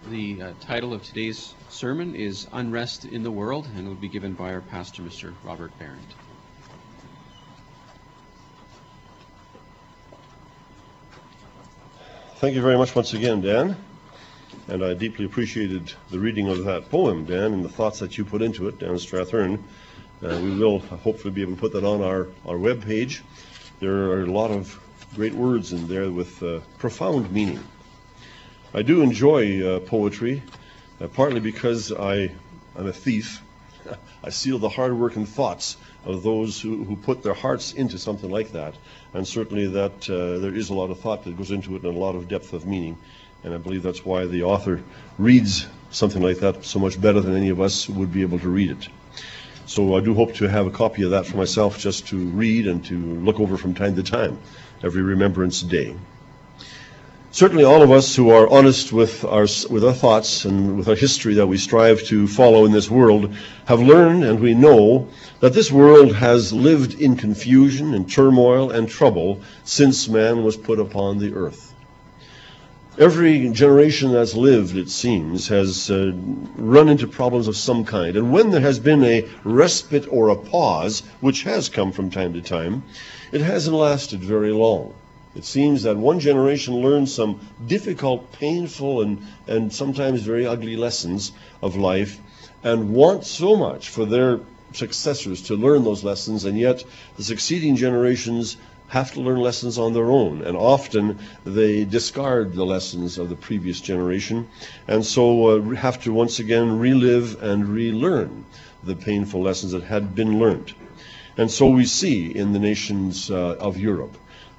The title of today's sermon is Unrest in the World, and it will be given by our pastor, Mr. Robert Barrett. Thank you very much once again, Dan. And I deeply appreciated the reading of that poem, Dan, and the thoughts that you put into it, Dan Strathern. We will hopefully be able to put that on our web page. There are a lot of great words in there with profound meaning. I do enjoy poetry, partly because I'm a thief. I steal the hard work and thoughts of those who put their hearts into something like that. And certainly that there is a lot of thought that goes into it and a lot of depth of meaning. And I believe that's why the author reads something like that so much better than any of us would be able to read it. So I do hope to have a copy of that for myself just to read and to look over from time to time, every Remembrance Day. Certainly all of us who are honest with our thoughts and with our history that we strive to follow in this world have learned, and we know, that this world has lived in confusion and turmoil and trouble since man was put upon the earth. Every generation that's lived, it seems, has run into problems of some kind. And when there has been a respite or a pause, which has come from time to time, it hasn't lasted very long. It seems that one generation learned some difficult, painful, and sometimes very ugly lessons of life and want so much for their successors to learn those lessons, and yet the succeeding generations have to learn lessons on their own, and often they discard the lessons of the previous generation, and so have to once again relive and relearn the painful lessons that had been learned. And so we see in the nations of Europe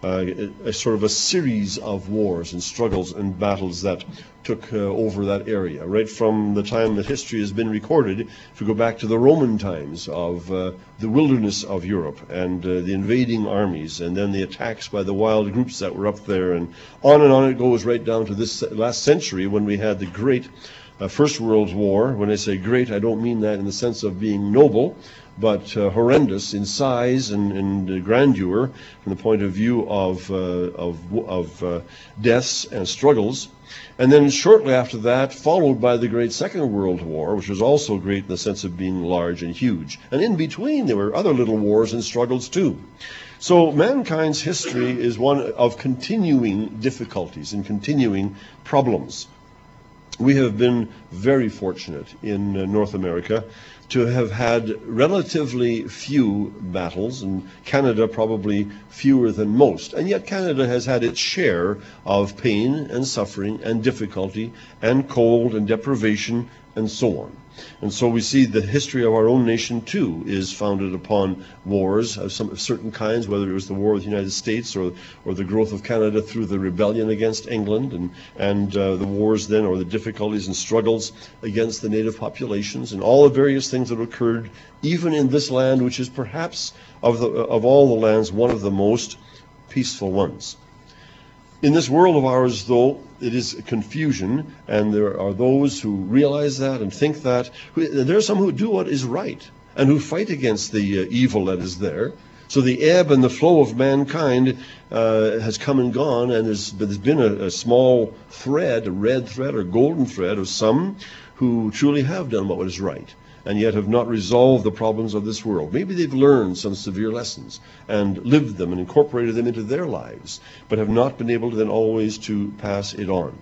a sort of a series of wars and struggles and battles that took over that area, right from the time that history has been recorded. If we go back to the Roman times of the wilderness of Europe and the invading armies, and then the attacks by the wild groups that were up there, and on it goes right down to this last century when we had the great First World War. When I say great, I don't mean that in the sense of being noble, but horrendous in size and grandeur from the point of view of deaths and struggles. And then shortly after that, followed by the great Second World War, which was also great in the sense of being large and huge. And in between, there were other little wars and struggles too. So mankind's history is one of continuing difficulties and continuing problems. We have been very fortunate in North America to have had relatively few battles, and Canada probably fewer than most. And yet Canada has had its share of pain and suffering and difficulty and cold and deprivation and so on. And so we see the history of our own nation too is founded upon wars of certain kinds, whether it was the war with the United States or the growth of Canada through the rebellion against England, and the wars then, or the difficulties and struggles against the native populations, and all the various things that occurred even in this land, which is perhaps of all the lands one of the most peaceful ones. In this world of ours, though, it is confusion, and there are those who realize that and think that. There are some who do what is right and who fight against the evil that is there. So the ebb and the flow of mankind has come and gone, and there's been a small thread, a red thread or golden thread of some who truly have done what is right, and yet have not resolved the problems of this world. Maybe they've learned some severe lessons and lived them and incorporated them into their lives, but have not been able to then always to pass it on.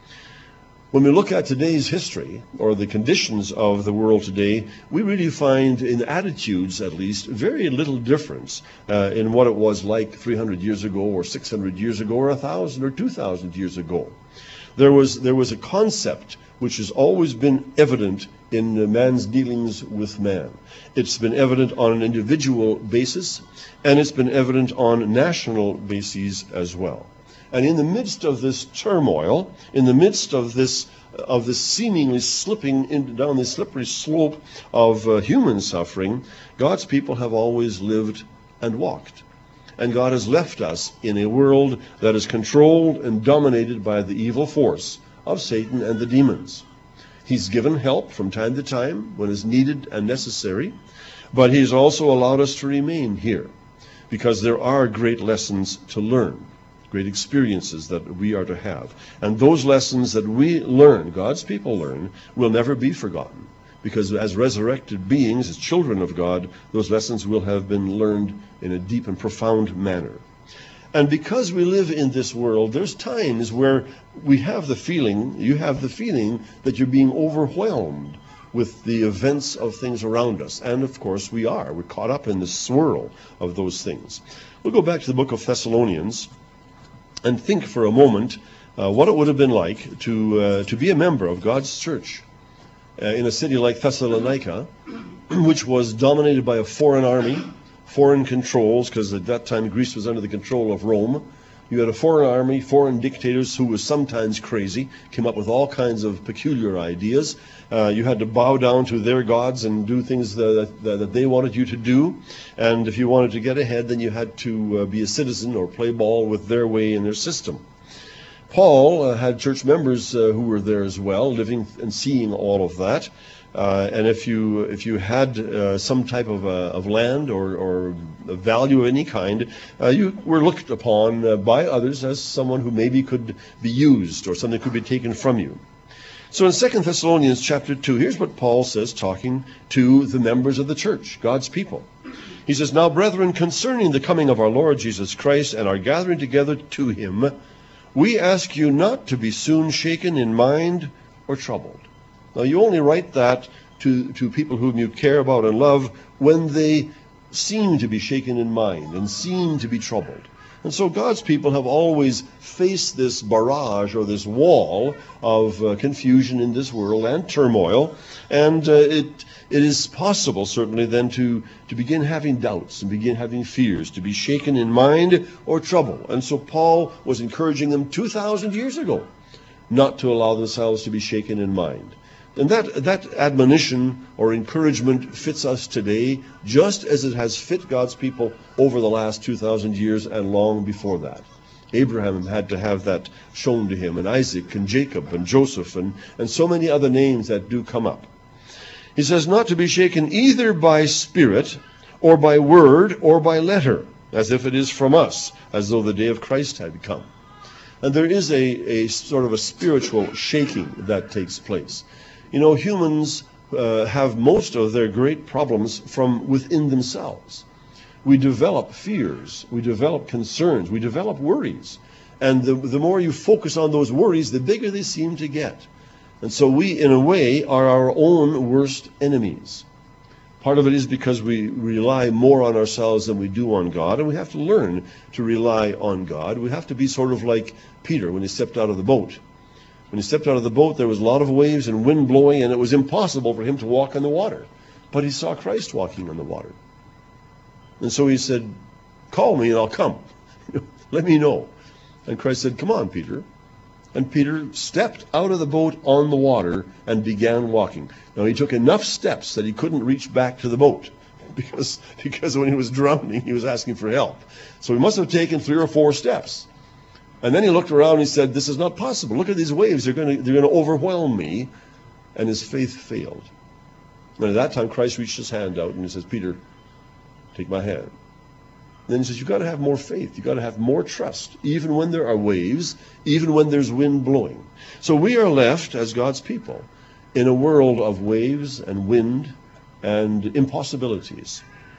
When we look at today's history, or the conditions of the world today, we really find, in attitudes at least, very little difference in what it was like 300 years ago, or 600 years ago, or 1,000 or 2,000 years ago. There was a concept which has always been evident in man's dealings with man. It's been evident on an individual basis, and it's been evident on national bases as well. And in the midst of this turmoil, in the midst of this seemingly slipping down this slippery slope of human suffering, God's people have always lived and walked. And God has left us in a world that is controlled and dominated by the evil force of Satan and the demons. He's given help from time to time when it's needed and necessary, but he's also allowed us to remain here because there are great lessons to learn. great experiences that we are to have. And those lessons that we learn, God's people learn, will never be forgotten. Because as resurrected beings, as children of God, those lessons will have been learned in a deep and profound manner. And because we live in this world, there's times where we have the feeling, you have the feeling, that you're being overwhelmed with the events of things around us. And of course we are. We're caught up in the swirl of those things. We'll go back to the book of Thessalonians and think for a moment what it would have been like to be a member of God's church in a city like Thessalonica, which was dominated by a foreign army, foreign controls, because at that time Greece was under the control of Rome. You had a foreign army, foreign dictators who were sometimes crazy, came up with all kinds of peculiar ideas. You had to bow down to their gods and do things that they wanted you to do. And if you wanted to get ahead, then you had to be a citizen or play ball with their way and their system. Paul had church members who were there as well, living and seeing all of that. And if you had some type of land or a value of any kind, you were looked upon by others as someone who maybe could be used or something could be taken from you. So in 2 Thessalonians chapter 2, here's what Paul says, talking to the members of the church, God's people. He says, "Now, brethren, concerning the coming of our Lord Jesus Christ and our gathering together to him, we ask you not to be soon shaken in mind or troubled." Now, you only write that to people whom you care about and love when they seem to be shaken in mind and seem to be troubled. And so God's people have always faced this barrage or this wall of confusion in this world and turmoil. And it is possible, certainly, then to begin having doubts and begin having fears, to be shaken in mind or trouble. And so Paul was encouraging them 2,000 years ago not to allow themselves to be shaken in mind. And that admonition or encouragement fits us today just as it has fit God's people over the last 2,000 years and long before that. Abraham had to have that shown to him, and Isaac and Jacob and Joseph and so many other names that do come up. He says not to be shaken either by spirit or by word or by letter, as if it is from us, as though the day of Christ had come. And there is a sort of a spiritual shaking that takes place. You know, humans have most of their great problems from within themselves. We develop fears, we develop concerns, we develop worries. And the more you focus on those worries, the bigger they seem to get. And so we, in a way, are our own worst enemies. Part of it is because we rely more on ourselves than we do on God, and we have to learn to rely on God. We have to be sort of like Peter when he stepped out of the boat. When he stepped out of the boat, there was a lot of waves and wind blowing, and it was impossible for him to walk on the water. But he saw Christ walking on the water. And so he said, "Call me and I'll come. Let me know." And Christ said, "Come on, Peter." And Peter stepped out of the boat on the water and began walking. Now, he took enough steps that he couldn't reach back to the boat because when he was drowning, he was asking for help. So he must have taken 3 or 4 steps. And then he looked around and he said, "This is not possible. Look at these waves. They're going to overwhelm me." And his faith failed. And at that time, Christ reached his hand out and he says, "Peter, take my hand." Then he says, you've got to have more faith. You've got to have more trust, even when there are waves, even when there's wind blowing. So we are left, as God's people, in a world of waves and wind and impossibilities.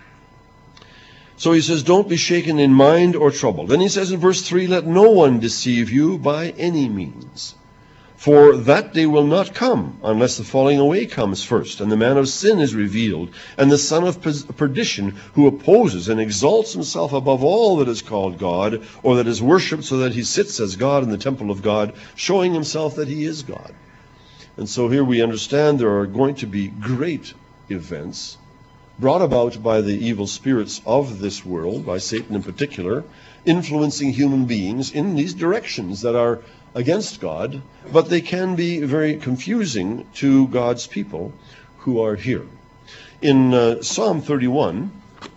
So he says, don't be shaken in mind or troubled. Then he says in verse 3, let no one deceive you by any means. For that day will not come unless the falling away comes first, and the man of sin is revealed, and the son of perdition, who opposes and exalts himself above all that is called God, or that is worshipped, so that he sits as God in the temple of God, showing himself that he is God. And so here we understand there are going to be great events brought about by the evil spirits of this world, by Satan in particular, influencing human beings in these directions that are against God, but they can be very confusing to God's people who are here. In Psalm 31,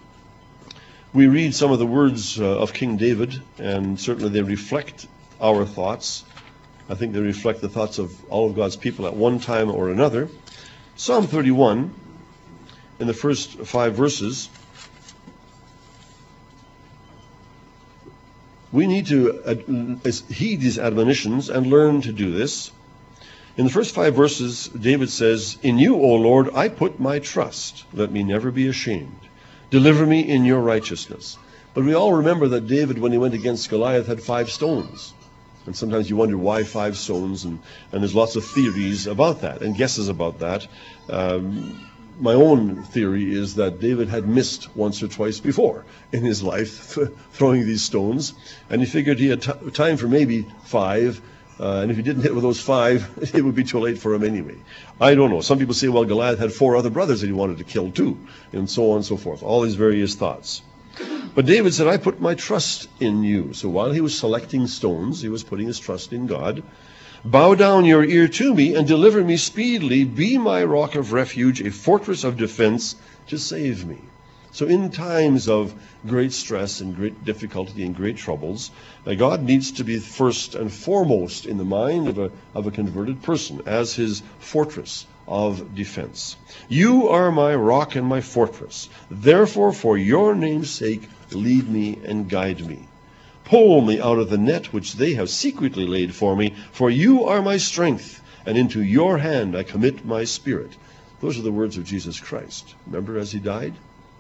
we read some of the words of King David, and certainly they reflect our thoughts. I think they reflect the thoughts of all of God's people at one time or another. Psalm 31, in the first 5 verses, We need to heed these admonitions and learn to do this. In the first 5 verses, David says, "In you, O Lord, I put my trust. Let me never be ashamed. Deliver me in your righteousness." But we all remember that David, when he went against Goliath, had 5 stones. And sometimes you wonder why 5 stones, and there's lots of theories about that and guesses about that. My own theory is that David had missed once or twice before in his life throwing these stones, and he figured he had time for maybe 5, and if he didn't hit with those 5, it would be too late for him anyway. I don't know. Some people say, well, Goliath had 4 other brothers that he wanted to kill too, and so on and so forth. All these various thoughts. But David said, "I put my trust in you." So while he was selecting stones, he was putting his trust in God. "Bow down your ear to me and deliver me speedily. Be my rock of refuge, a fortress of defense to save me." So in times of great stress and great difficulty and great troubles, God needs to be first and foremost in the mind of a converted person as his fortress of defense. "You are my rock and my fortress. Therefore, for your name's sake, lead me and guide me. Pull me out of the net which they have secretly laid for me, for you are my strength, and into your hand I commit my spirit." Those are the words of Jesus Christ. Remember as he died?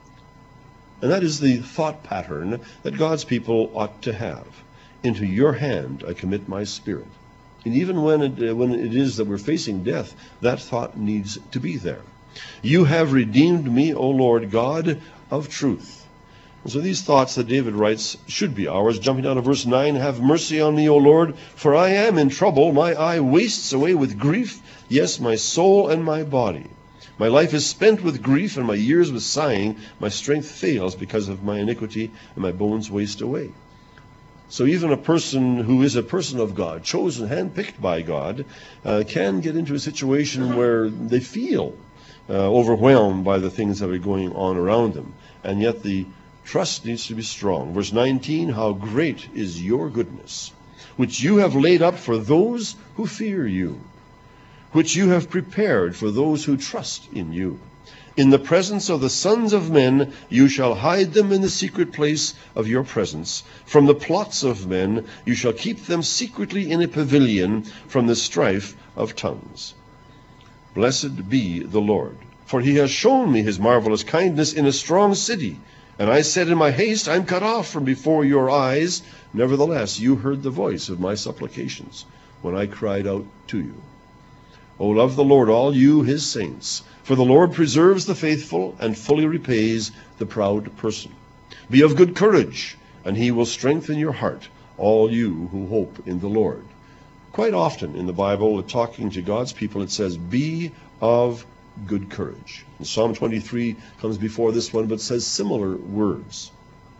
And that is the thought pattern that God's people ought to have. Into your hand I commit my spirit. And even when it is that we're facing death, that thought needs to be there. "You have redeemed me, O Lord God of truth." And so these thoughts that David writes should be ours. Jumping down to verse 9, "Have mercy on me, O Lord, for I am in trouble. My eye wastes away with grief, yes, my soul and my body. My life is spent with grief, and my years with sighing. My strength fails because of my iniquity, and my bones waste away." So even a person who is a person of God, chosen, handpicked by God, can get into a situation where they feel overwhelmed by the things that are going on around them. And yet the trust needs to be strong. Verse 19, "How great is your goodness, which you have laid up for those who fear you, which you have prepared for those who trust in you. In the presence of the sons of men, you shall hide them in the secret place of your presence. From the plots of men, you shall keep them secretly in a pavilion from the strife of tongues. Blessed be the Lord, for he has shown me his marvelous kindness in a strong city. And I said in my haste, I am cut off from before your eyes. Nevertheless, you heard the voice of my supplications when I cried out to you. O love the Lord, all you his saints, for the Lord preserves the faithful and fully repays the proud person. Be of good courage, and he will strengthen your heart, all you who hope in the Lord. Quite often in the Bible, talking to God's people, it says, be of good courage. And Psalm 23 comes before this one, but says similar words.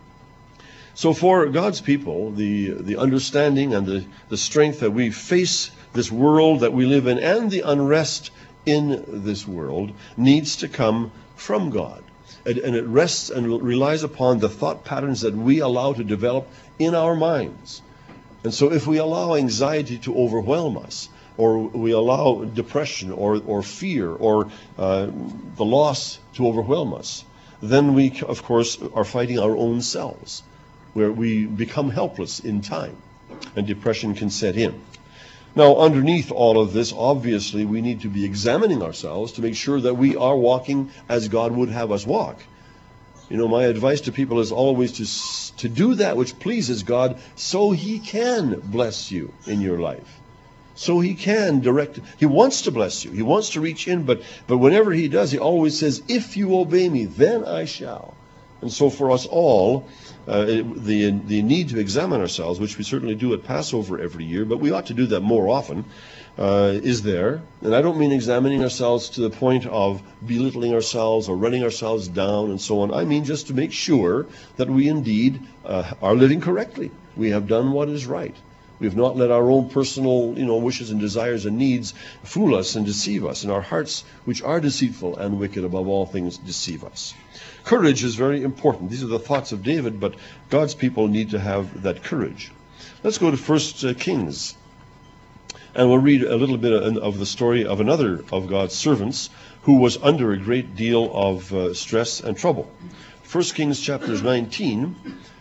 So for God's people, the understanding and the strength that we face this world that we live in and the unrest in this world needs to come from God. And it rests and relies upon the thought patterns that we allow to develop in our minds. And so if we allow anxiety to overwhelm us, or we allow depression or fear or the loss to overwhelm us, then we, of course, are fighting our own selves, where we become helpless in time, and depression can set in. Now, underneath all of this, obviously, we need to be examining ourselves to make sure that we are walking as God would have us walk. You know, my advice to people is always to do that which pleases God so he can bless you in your life. So he can direct. He wants to bless you. He wants to reach in, but whenever he does, he always says, if you obey me, then I shall. And so for us all, the need to examine ourselves, which we certainly do at Passover every year, but we ought to do that more often, is there. And I don't mean examining ourselves to the point of belittling ourselves or running ourselves down and so on. I mean just to make sure that we indeed are living correctly. We have done what is right. We have not let our own personal, wishes and desires and needs fool us and deceive us. And our hearts, which are deceitful and wicked above all things, deceive us. Courage is very important. These are the thoughts of David, but God's people need to have that courage. Let's go to 1 Kings. And we'll read a little bit of the story of another of God's servants who was under a great deal of stress and trouble. 1 Kings chapters 19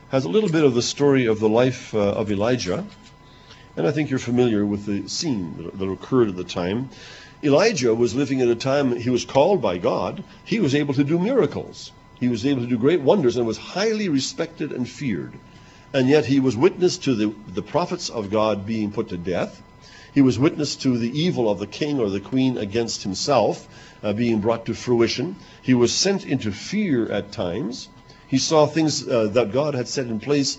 has a little bit of the story of the life of Elijah. And I think you're familiar with the scene that occurred at the time. Elijah was living at a time he was called by God. He was able to do miracles. He was able to do great wonders and was highly respected and feared. And yet he was witness to the prophets of God being put to death. He was witness to the evil of the king or the queen against himself being brought to fruition. He was sent into fear at times. He saw things that God had set in place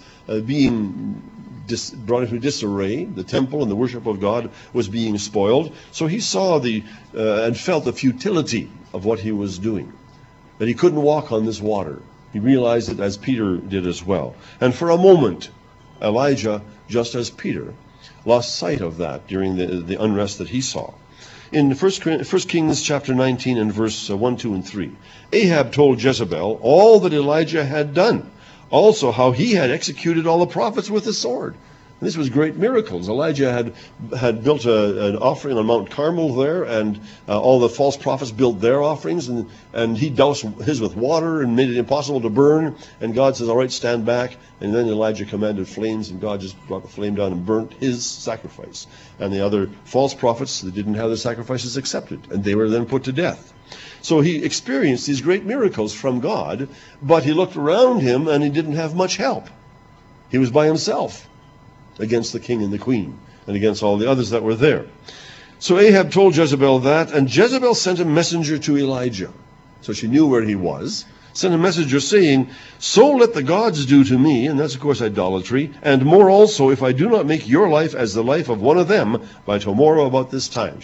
being brought into disarray. The temple and the worship of God was being spoiled. So he saw and felt the futility of what he was doing, that he couldn't walk on this water. He realized it as Peter did as well. And for a moment, Elijah, just as Peter, lost sight of that during the unrest that he saw. In 1 Kings chapter 19 and verse 1, 2, and 3, Ahab told Jezebel all that Elijah had done, also how he had executed all the prophets with the sword. And this was great miracles. Elijah had built an offering on Mount Carmel there, and all the false prophets built their offerings, and he doused his with water and made it impossible to burn. And God says, all right, stand back. And then Elijah commanded flames, and God just brought the flame down and burnt his sacrifice. And the other false prophets, they didn't have their sacrifices accepted, and they were then put to death. So he experienced these great miracles from God, but he looked around him and he didn't have much help. He was by himself against the king and the queen and against all the others that were there. So Ahab told Jezebel that, and Jezebel sent a messenger to Elijah. So she knew where he was. Sent a messenger saying, so let the gods do to me, and that's of course idolatry, and more also if I do not make your life as the life of one of them by tomorrow about this time.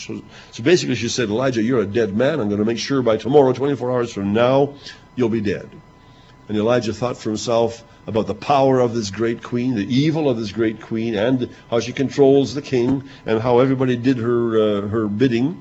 So basically she said, Elijah, you're a dead man. I'm going to make sure by tomorrow, 24 hours from now, you'll be dead. And Elijah thought for himself about the power of this great queen, the evil of this great queen, and how she controls the king, and how everybody did her bidding.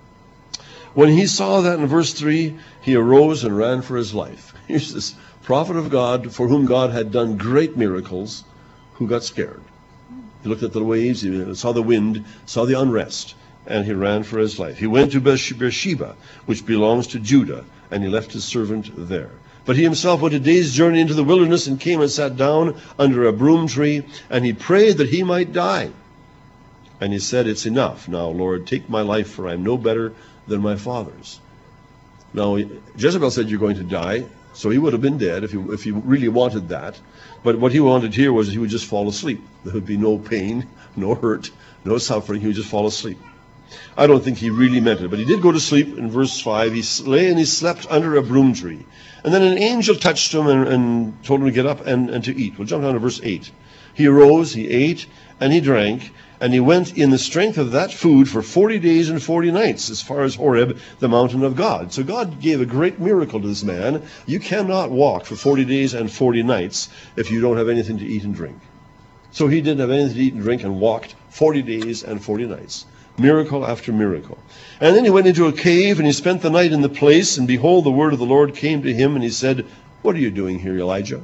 When he saw that in verse 3, he arose and ran for his life. Here's this prophet of God for whom God had done great miracles, who got scared. He looked at the waves, he saw the wind, saw the unrest, and he ran for his life. He went to Beersheba, which belongs to Judah, and he left his servant there. But he himself went a day's journey into the wilderness and came and sat down under a broom tree, and he prayed that he might die. And he said, it's enough. Now, Lord, take my life, for I am no better than my father's. Now, Jezebel said, you're going to die, so he would have been dead if he really wanted that. But what he wanted here was he would just fall asleep. There would be no pain, no hurt, no suffering. He would just fall asleep. I don't think he really meant it, but he did go to sleep. In verse 5, he lay and he slept under a broom tree. And then an angel touched him and told him to get up and to eat. We'll jump down to verse 8. He arose, he ate, and he drank, and he went in the strength of that food for 40 days and 40 nights, as far as Horeb, the mountain of God. So God gave a great miracle to this man. You cannot walk for 40 days and 40 nights if you don't have anything to eat and drink. So he didn't have anything to eat and drink and walked 40 days and 40 nights. Miracle after miracle. And then he went into a cave and he spent the night in the place, and behold, the word of the Lord came to him, and he said, what are you doing here, Elijah?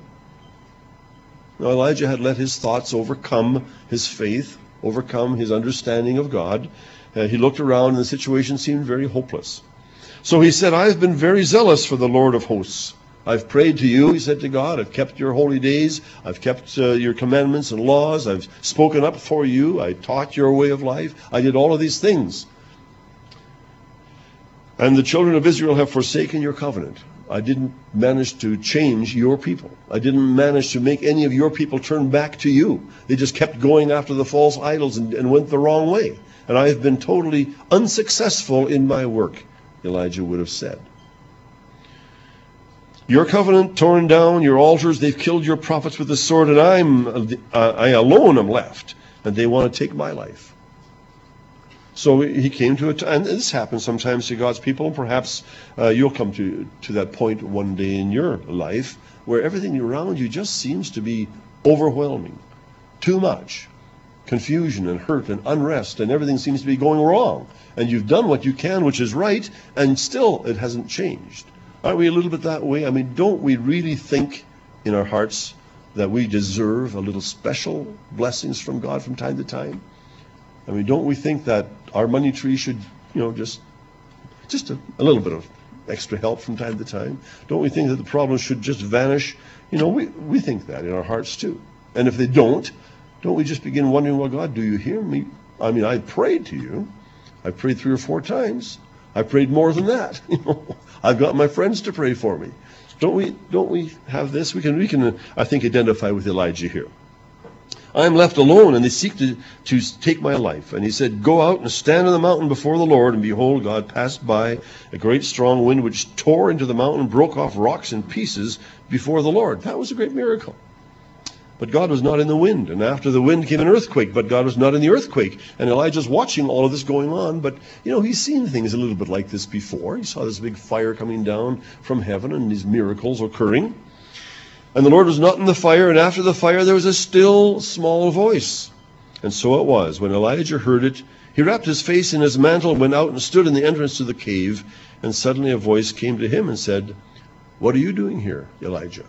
Now Elijah had let his thoughts overcome his faith, overcome his understanding of God. He looked around and the situation seemed very hopeless. So he said, I've been very zealous for the Lord of hosts. I've prayed to you, he said to God. I've kept your holy days. I've kept your commandments and laws. I've spoken up for you. I taught your way of life. I did all of these things. And the children of Israel have forsaken your covenant. I didn't manage to change your people. I didn't manage to make any of your people turn back to you. They just kept going after the false idols and went the wrong way. And I have been totally unsuccessful in my work, Elijah would have said. Your covenant torn down, your altars, they've killed your prophets with the sword, and I alone am left, and they want to take my life. So he came to it, and this happens sometimes to God's people. Perhaps you'll come to that point one day in your life where everything around you just seems to be overwhelming, too much. Confusion and hurt and unrest, and everything seems to be going wrong. And you've done what you can, which is right, and still it hasn't changed. Aren't we a little bit that way? I mean, don't we really think in our hearts that we deserve a little special blessings from God from time to time? I mean, don't we think that our money tree should, just a little bit of extra help from time to time? Don't we think that the problems should just vanish? We think that in our hearts too. And if they don't we just begin wondering, well, God, do you hear me? I mean, I prayed to you. I prayed 3 or 4 times. I prayed more than that. I've got my friends to pray for me. Don't we have this? We can I think, identify with Elijah here. I am left alone, and they seek to take my life. And he said, go out and stand on the mountain before the Lord. And behold, God passed by, a great strong wind which tore into the mountain and broke off rocks in pieces before the Lord. That was a great miracle. But God was not in the wind. And after the wind came an earthquake, but God was not in the earthquake. And Elijah's watching all of this going on. But, he's seen things a little bit like this before. He saw this big fire coming down from heaven and these miracles occurring. And the Lord was not in the fire, and after the fire there was a still small voice. And so it was. When Elijah heard it, he wrapped his face in his mantle, went out and stood in the entrance to the cave. And suddenly a voice came to him and said, what are you doing here, Elijah?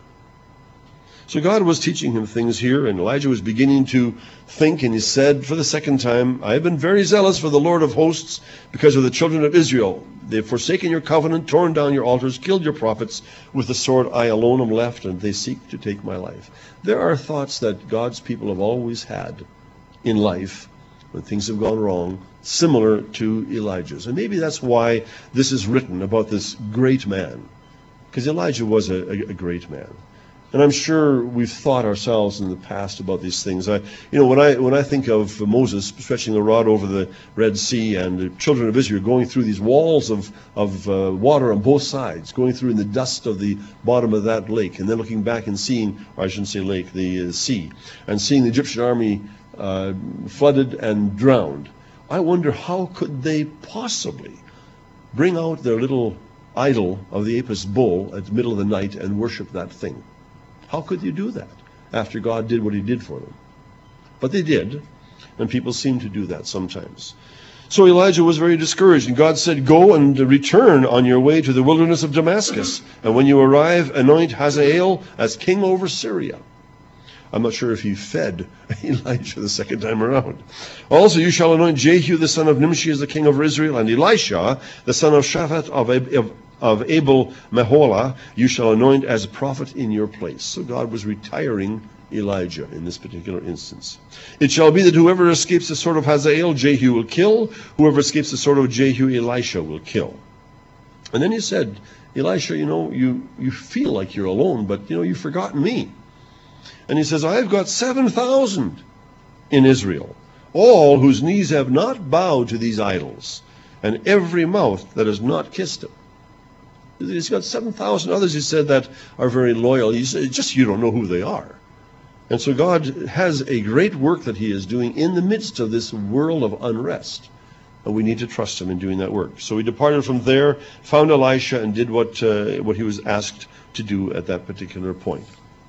So God was teaching him things here, and Elijah was beginning to think, and he said for the second time, I have been very zealous for the Lord of hosts because of the children of Israel. They have forsaken your covenant, torn down your altars, killed your prophets. With the sword I alone am left, and they seek to take my life. There are thoughts that God's people have always had in life when things have gone wrong, similar to Elijah's. And maybe that's why this is written about this great man, because Elijah was a great man. And I'm sure we've thought ourselves in the past about these things. When I think of Moses stretching the rod over the Red Sea and the children of Israel going through these walls of water on both sides, going through in the dust of the bottom of that lake, and then looking back and seeing, or I shouldn't say lake, the sea, and seeing the Egyptian army flooded and drowned. I wonder, how could they possibly bring out their little idol of the Apis bull at the middle of the night and worship that thing? How could you do that after God did what he did for them? But they did, and people seem to do that sometimes. So Elijah was very discouraged, and God said, go and return on your way to the wilderness of Damascus, and when you arrive, anoint Hazael as king over Syria. I'm not sure if he fed Elijah the second time around. Also, you shall anoint Jehu the son of Nimshi as the king over Israel, and Elisha the son of Shaphat of Abel Meholah you shall anoint as a prophet in your place. So God was retiring Elijah in this particular instance. It shall be that whoever escapes the sword of Hazael, Jehu will kill. Whoever escapes the sword of Jehu, Elisha will kill. And then he said, Elisha, you feel like you're alone, but you've forgotten me. And he says, I have got 7,000 in Israel, all whose knees have not bowed to these idols, and every mouth that has not kissed him. He's got 7,000 others, he said, that are very loyal. He said, just you don't know who they are. And so God has a great work that he is doing in the midst of this world of unrest. And we need to trust him in doing that work. So he departed from there, found Elisha, and did what he was asked to do at that particular point.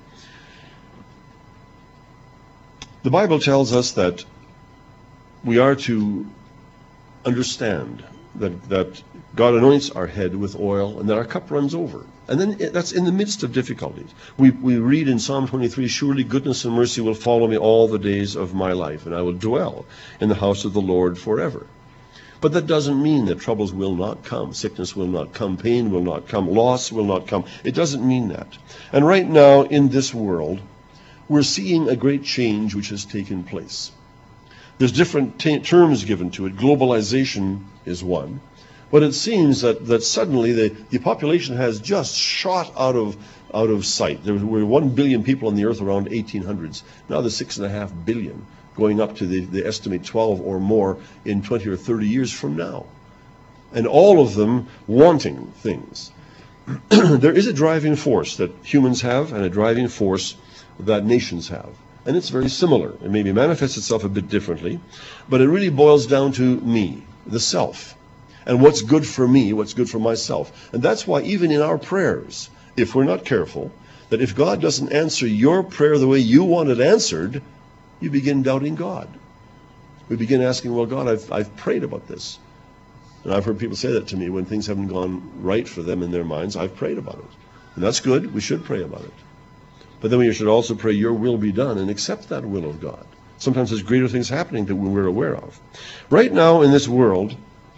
The Bible tells us that we are to understand that God anoints our head with oil and that our cup runs over. And then that's in the midst of difficulties. We read in Psalm 23, surely goodness and mercy will follow me all the days of my life, and I will dwell in the house of the Lord forever. But that doesn't mean that troubles will not come, sickness will not come, pain will not come, loss will not come. It doesn't mean that. And right now in this world, we're seeing a great change which has taken place. There's different terms given to it. Globalization is one. But it seems that suddenly the population has just shot out of sight. There were 1 billion people on the earth around 1800s. Now there's 6.5 billion, going up to the estimate 12 or more in 20 or 30 years from now. And all of them wanting things. There is a driving force that humans have and a driving force that nations have. And it's very similar. It maybe manifests itself a bit differently, but it really boils down to me, the self, and what's good for me, what's good for myself. And that's why even in our prayers, if we're not careful, that if God doesn't answer your prayer the way you want it answered, you begin doubting God. We begin asking, well, God, I've prayed about this. And I've heard people say that to me when things haven't gone right for them in their minds. I've prayed about it. And that's good. We should pray about it. But then we should also pray, your will be done, and accept that will of God. Sometimes there's greater things happening that we're aware of. Right now in this world,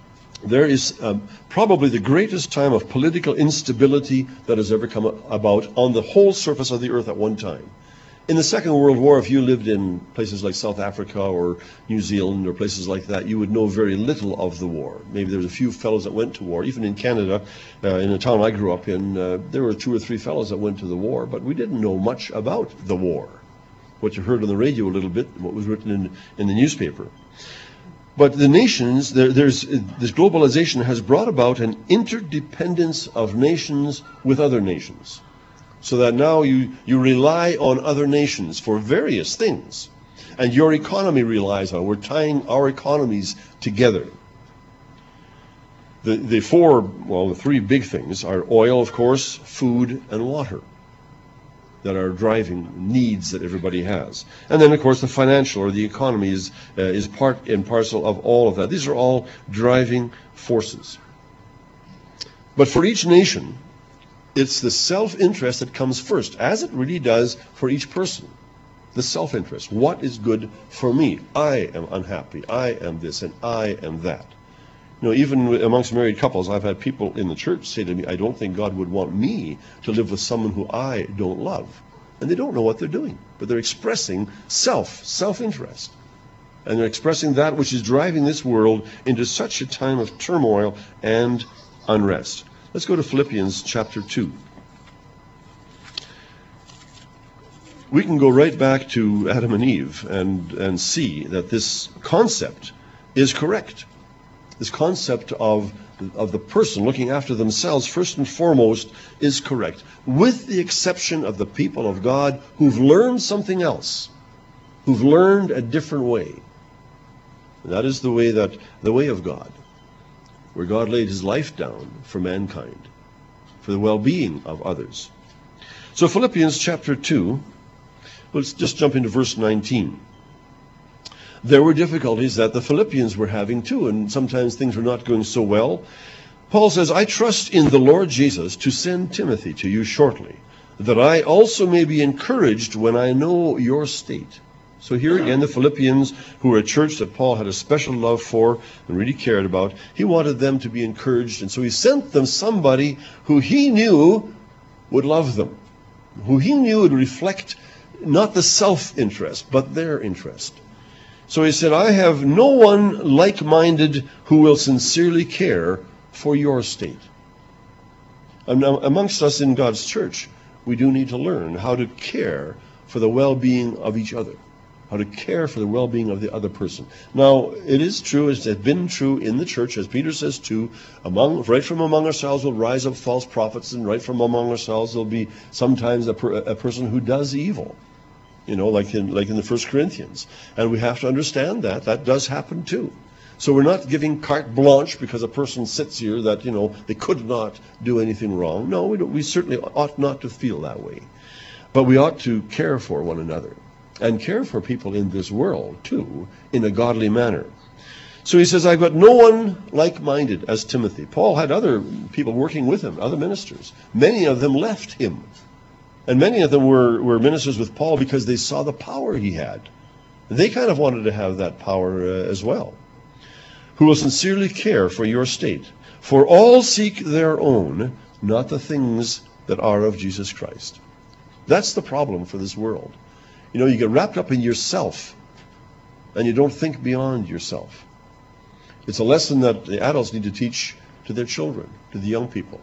there is probably the greatest time of political instability that has ever come about on the whole surface of the earth at one time. In the Second World War, if you lived in places like South Africa or New Zealand or places like that, you would know very little of the war. Maybe there was a few fellows that went to war. Even in Canada, in the town I grew up in, there were 2 or 3 fellows that went to the war, but we didn't know much about the war. What you heard on the radio a little bit, what was written in the newspaper. But the nations, this globalization has brought about an interdependence of nations with other nations. So that now you rely on other nations for various things. And your economy relies on it. We're tying our economies together. The 3 big things are oil, of course, food, and water that are driving needs that everybody has. And then, of course, the financial or the economy is part and parcel of all of that. These are all driving forces. But for each nation, it's the self-interest that comes first, as it really does for each person. The self-interest. What is good for me? I am unhappy. I am this and I am that. You know, even amongst married couples, I've had people in the church say to me, I don't think God would want me to live with someone who I don't love. And they don't know what they're doing, but they're expressing self-interest. And they're expressing that which is driving this world into such a time of turmoil and unrest. Let's go to Philippians chapter 2. We can go right back to Adam and Eve and see that this concept is correct. This concept of the person looking after themselves first and foremost is correct, with the exception of the people of God who've learned something else, who've learned a different way. And that is the way of God, where God laid his life down for mankind, for the well-being of others. So Philippians chapter 2, let's just jump into verse 19. There were difficulties that the Philippians were having too, and sometimes things were not going so well. Paul says, I trust in the Lord Jesus to send Timothy to you shortly, that I also may be encouraged when I know your state. So here again, the Philippians, who were a church that Paul had a special love for and really cared about, he wanted them to be encouraged, and so he sent them somebody who he knew would love them, who he knew would reflect not the self-interest, but their interest. So he said, I have no one like-minded who will sincerely care for your state. And now, amongst us in God's church, we do need to learn how to care for the well-being of each other, how to care for the well-being of the other person. Now, it is true, it has been true in the church, as Peter says too, right from among ourselves will rise up false prophets, and right from among ourselves there'll be sometimes a person who does evil. You know, like in the 1 Corinthians. And we have to understand that does happen too. So we're not giving carte blanche because a person sits here that, you know, they could not do anything wrong. No, we certainly ought not to feel that way. But we ought to care for one another and care for people in this world too in a godly manner. So he says, I've got no one like-minded as Timothy. Paul had other people working with him, other ministers. Many of them left him. And many of them were ministers with Paul because they saw the power he had. They kind of wanted to have that power as well. Who will sincerely care for your state. For all seek their own, not the things that are of Jesus Christ. That's the problem for this world. You know, you get wrapped up in yourself, and you don't think beyond yourself. It's a lesson that the adults need to teach to their children, to the young people.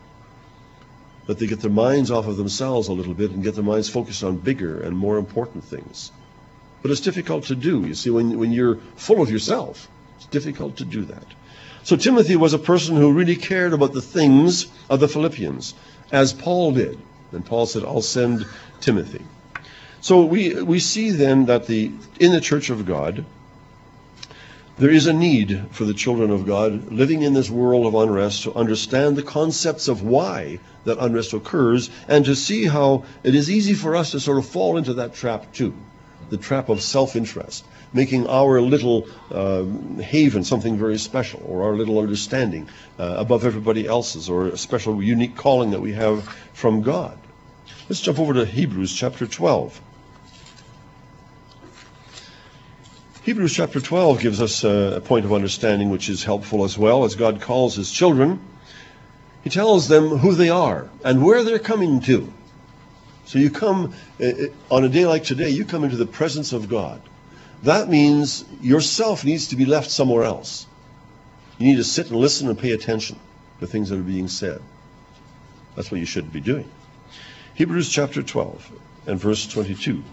That they get their minds off of themselves a little bit and get their minds focused on bigger and more important things. But it's difficult to do. You see, when you're full of yourself, it's difficult to do that. So Timothy was a person who really cared about the things of the Philippians, as Paul did. And Paul said, I'll send Timothy. So we see then that in the church of God, there is a need for the children of God living in this world of unrest to understand the concepts of why that unrest occurs and to see how it is easy for us to sort of fall into that trap too, the trap of self-interest, making our little haven something very special, or our little understanding above everybody else's, or a special unique calling that we have from God. Let's jump over to Hebrews chapter 12. Hebrews chapter 12 gives us a point of understanding which is helpful as well. As God calls his children, he tells them who they are and where they're coming to. So you come, on a day like today, you come into the presence of God. That means yourself needs to be left somewhere else. You need to sit and listen and pay attention to things that are being said. That's what you should be doing. Hebrews chapter 12 and verse 22.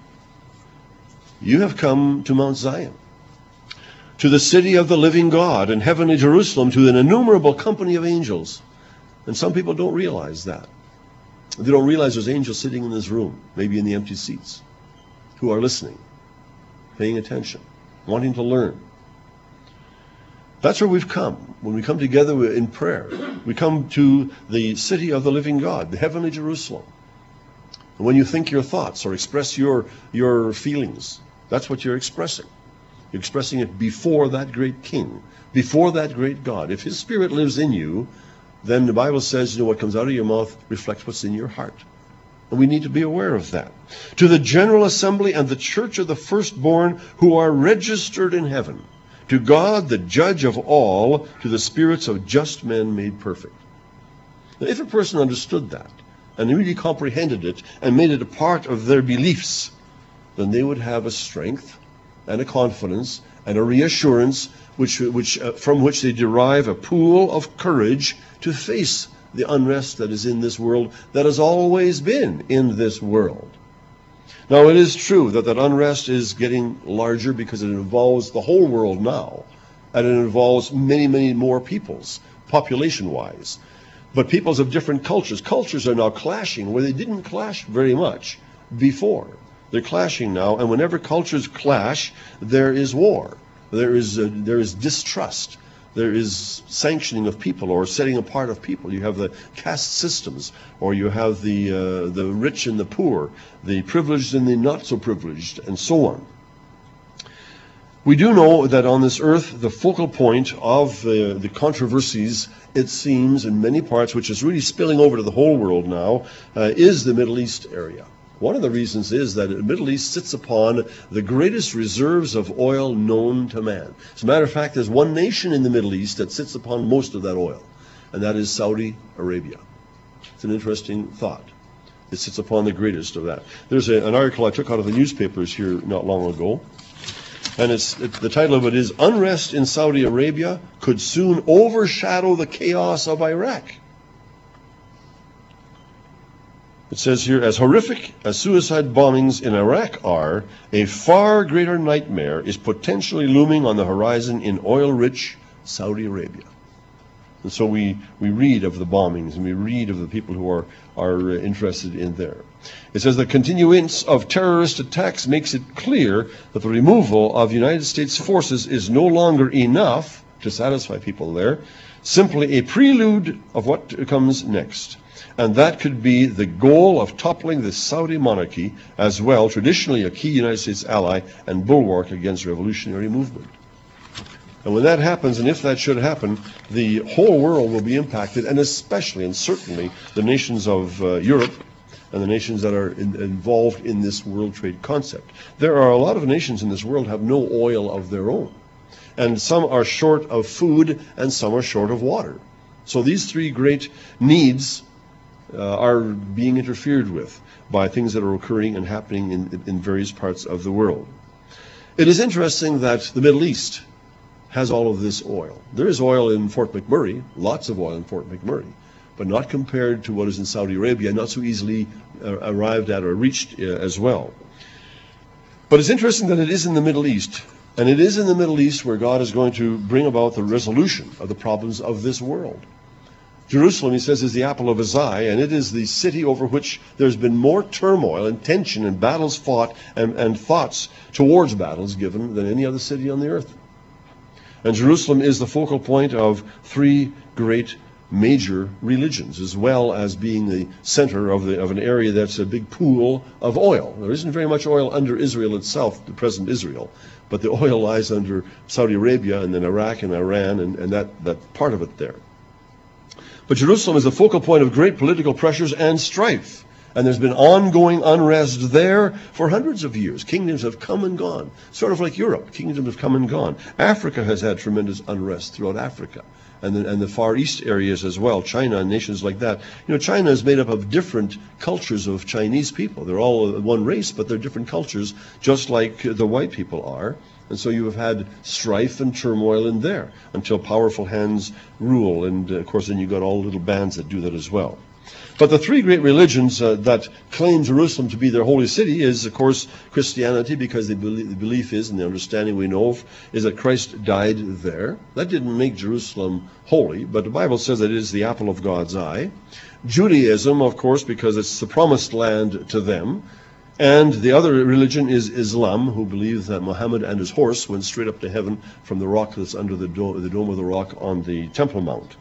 You have come to Mount Zion, to the city of the living God, and heavenly Jerusalem, to an innumerable company of angels. And some people don't realize that. They don't realize there's angels sitting in this room, maybe in the empty seats, who are listening, paying attention, wanting to learn. That's where we've come. When we come together in prayer, we come to the city of the living God, the heavenly Jerusalem. And when you think your thoughts or express your feelings, that's what you're expressing. You're expressing it before that great King, before that great God. If his Spirit lives in you, then the Bible says, what comes out of your mouth reflects what's in your heart. And we need to be aware of that. To the general assembly and the church of the firstborn who are registered in heaven, to God, the judge of all, to the spirits of just men made perfect. Now, if a person understood that, and really comprehended it, and made it a part of their beliefs, then they would have a strength and a confidence and a reassurance from which they derive a pool of courage to face the unrest that is in this world, that has always been in this world. Now, it is true that unrest is getting larger because it involves the whole world now, and it involves many, many more peoples, population-wise. But peoples of different cultures. Cultures are now clashing where they didn't clash very much before. They're clashing now, and whenever cultures clash, there is war. There is distrust. There is sanctioning of people or setting apart of people. You have the caste systems, or you have the rich and the poor, the privileged and the not so privileged, and so on. We do know that on this earth, the focal point of the controversies, it seems, in many parts, which is really spilling over to the whole world now, is the Middle East area. One of the reasons is that the Middle East sits upon the greatest reserves of oil known to man. As a matter of fact, there's one nation in the Middle East that sits upon most of that oil, and that is Saudi Arabia. It's an interesting thought. It sits upon the greatest of that. There's an article I took out of the newspapers here not long ago, and the title of it is, Unrest in Saudi Arabia Could Soon Overshadow the Chaos of Iraq. It says here, as horrific as suicide bombings in Iraq are, a far greater nightmare is potentially looming on the horizon in oil-rich Saudi Arabia. And so we read of the bombings, and we read of the people who are interested in there. It says the continuance of terrorist attacks makes it clear that the removal of United States forces is no longer enough to satisfy people there, simply a prelude of what comes next. And that could be the goal of toppling the Saudi monarchy as well, traditionally a key United States ally and bulwark against revolutionary movement. And when that happens, and if that should happen, the whole world will be impacted, and especially and certainly the nations of Europe and the nations that are involved in this world trade concept. There are a lot of nations in this world have no oil of their own. And some are short of food, and some are short of water. So these three great needs are being interfered with by things that are occurring and happening in various parts of the world. It is interesting that the Middle East has all of this oil. There is oil in Fort McMurray, lots of oil in Fort McMurray, but not compared to what is in Saudi Arabia, not so easily arrived at or reached as well. But it's interesting that it is in the Middle East, and it is in the Middle East where God is going to bring about the resolution of the problems of this world. Jerusalem, he says, is the apple of his eye, and it is the city over which there's been more turmoil and tension and battles fought and thoughts towards battles given than any other city on the earth. And Jerusalem is the focal point of three great major religions, as well as being the center of an area that's a big pool of oil. There isn't very much oil under Israel itself, the present Israel, but the oil lies under Saudi Arabia and then Iraq and Iran and that part of it there. But Jerusalem is the focal point of great political pressures and strife. And there's been ongoing unrest there for hundreds of years. Kingdoms have come and gone, sort of like Europe. Kingdoms have come and gone. Africa has had tremendous unrest throughout Africa, and the Far East areas as well, China and nations like that. You know, China is made up of different cultures of Chinese people. They're all one race, but they're different cultures, just like the white people are. And so you have had strife and turmoil in there until powerful hands rule. And, of course, then you've got all the little bands that do that as well. But the three great religions that claim Jerusalem to be their holy city is, of course, Christianity, because the belief is, and the understanding we know of, is that Christ died there. That didn't make Jerusalem holy, but the Bible says that it is the apple of God's eye. Judaism, of course, because it's the promised land to them. And the other religion is Islam, who believes that Muhammad and his horse went straight up to heaven from the rock that's under the dome of the rock on the Temple Mount.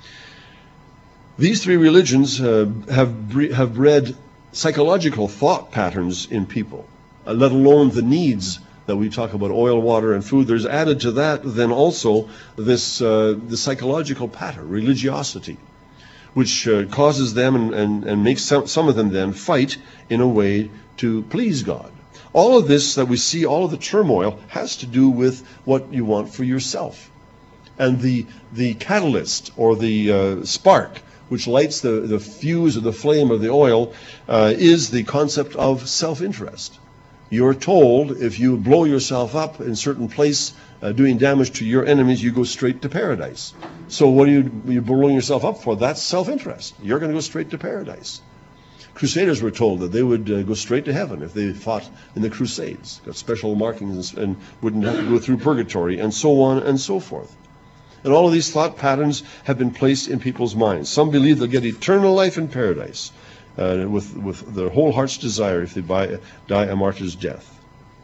These three religions have bred psychological thought patterns in people, let alone the needs that we talk about, oil, water, and food. There's added to that then also this the psychological pattern, religiosity, which causes them and makes some of them then fight in a way to please God. All of this that we see, all of the turmoil, has to do with what you want for yourself. And the catalyst or the spark which lights the fuse or the flame of the oil is the concept of self-interest. You're told if you blow yourself up in a certain place doing damage to your enemies, you go straight to paradise. So what are you blowing yourself up for? That's self-interest. You're going to go straight to paradise. Crusaders were told that they would go straight to heaven if they fought in the Crusades, got special markings and wouldn't have to go through purgatory, and so on and so forth. And all of these thought patterns have been placed in people's minds. Some believe they'll get eternal life in paradise with their whole heart's desire if they die a martyr's death.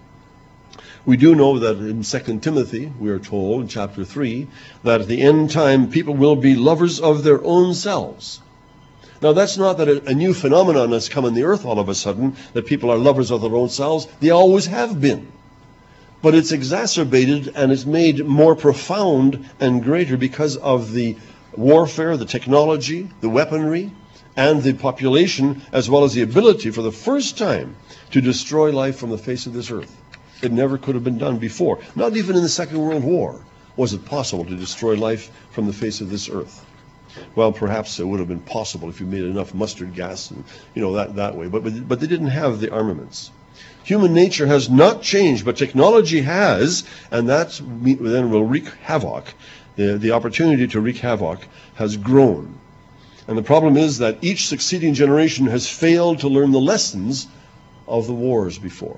We do know that in 2 Timothy, we are told in chapter 3, that at the end time people will be lovers of their own selves. Now, that's not that a new phenomenon has come on the earth all of a sudden, that people are lovers of their own selves. They always have been. But it's exacerbated and it's made more profound and greater because of the warfare, the technology, the weaponry, and the population, as well as the ability for the first time to destroy life from the face of this earth. It never could have been done before. Not even in the Second World War was it possible to destroy life from the face of this earth. Well, perhaps it would have been possible if you made enough mustard gas and, that way. But they didn't have the armaments. Human nature has not changed, but technology has, and that then will wreak havoc. The opportunity to wreak havoc has grown. And the problem is that each succeeding generation has failed to learn the lessons of the wars before.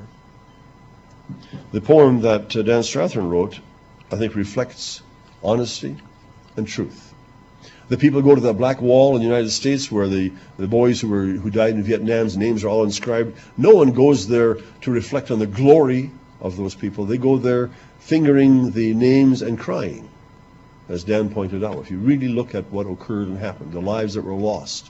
The poem that Dan Strathern wrote, I think, reflects honesty and truth. The people go to the Black Wall in the United States where the boys who died in Vietnam's names are all inscribed. No one goes there to reflect on the glory of those people. They go there fingering the names and crying, as Dan pointed out. If you really look at what occurred and happened, the lives that were lost,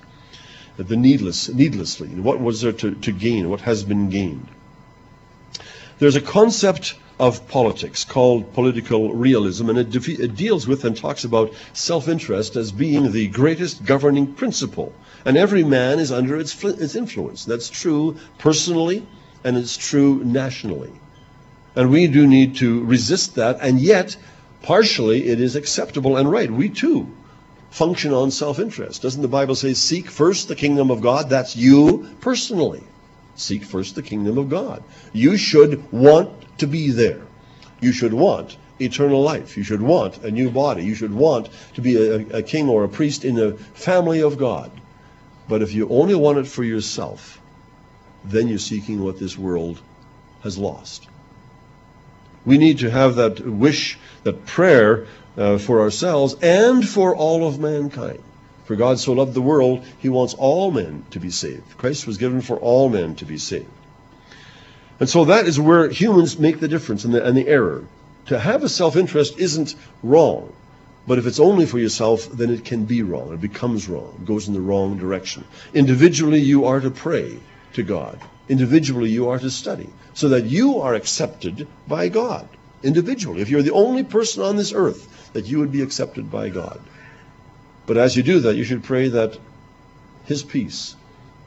needlessly, what was there to gain, what has been gained. There's a concept of politics called political realism, and it deals with and talks about self-interest as being the greatest governing principle. And every man is under its influence. That's true personally, and it's true nationally. And we do need to resist that, and yet, partially, it is acceptable and right. We, too, function on self-interest. Doesn't the Bible say, seek first the kingdom of God? That's you personally. Seek first the kingdom of God. You should want to be there. You should want eternal life. You should want a new body. You should want to be a king or a priest in the family of God. But if you only want it for yourself, then you're seeking what this world has lost. We need to have that wish, that prayer for ourselves and for all of mankind. For God so loved the world, he wants all men to be saved. Christ was given for all men to be saved. And so that is where humans make the difference and the error. To have a self-interest isn't wrong. But if it's only for yourself, then it can be wrong. It becomes wrong. It goes in the wrong direction. Individually, you are to pray to God. Individually, you are to study so that you are accepted by God. Individually. If you're the only person on this earth, that you would be accepted by God. But as you do that, you should pray that his peace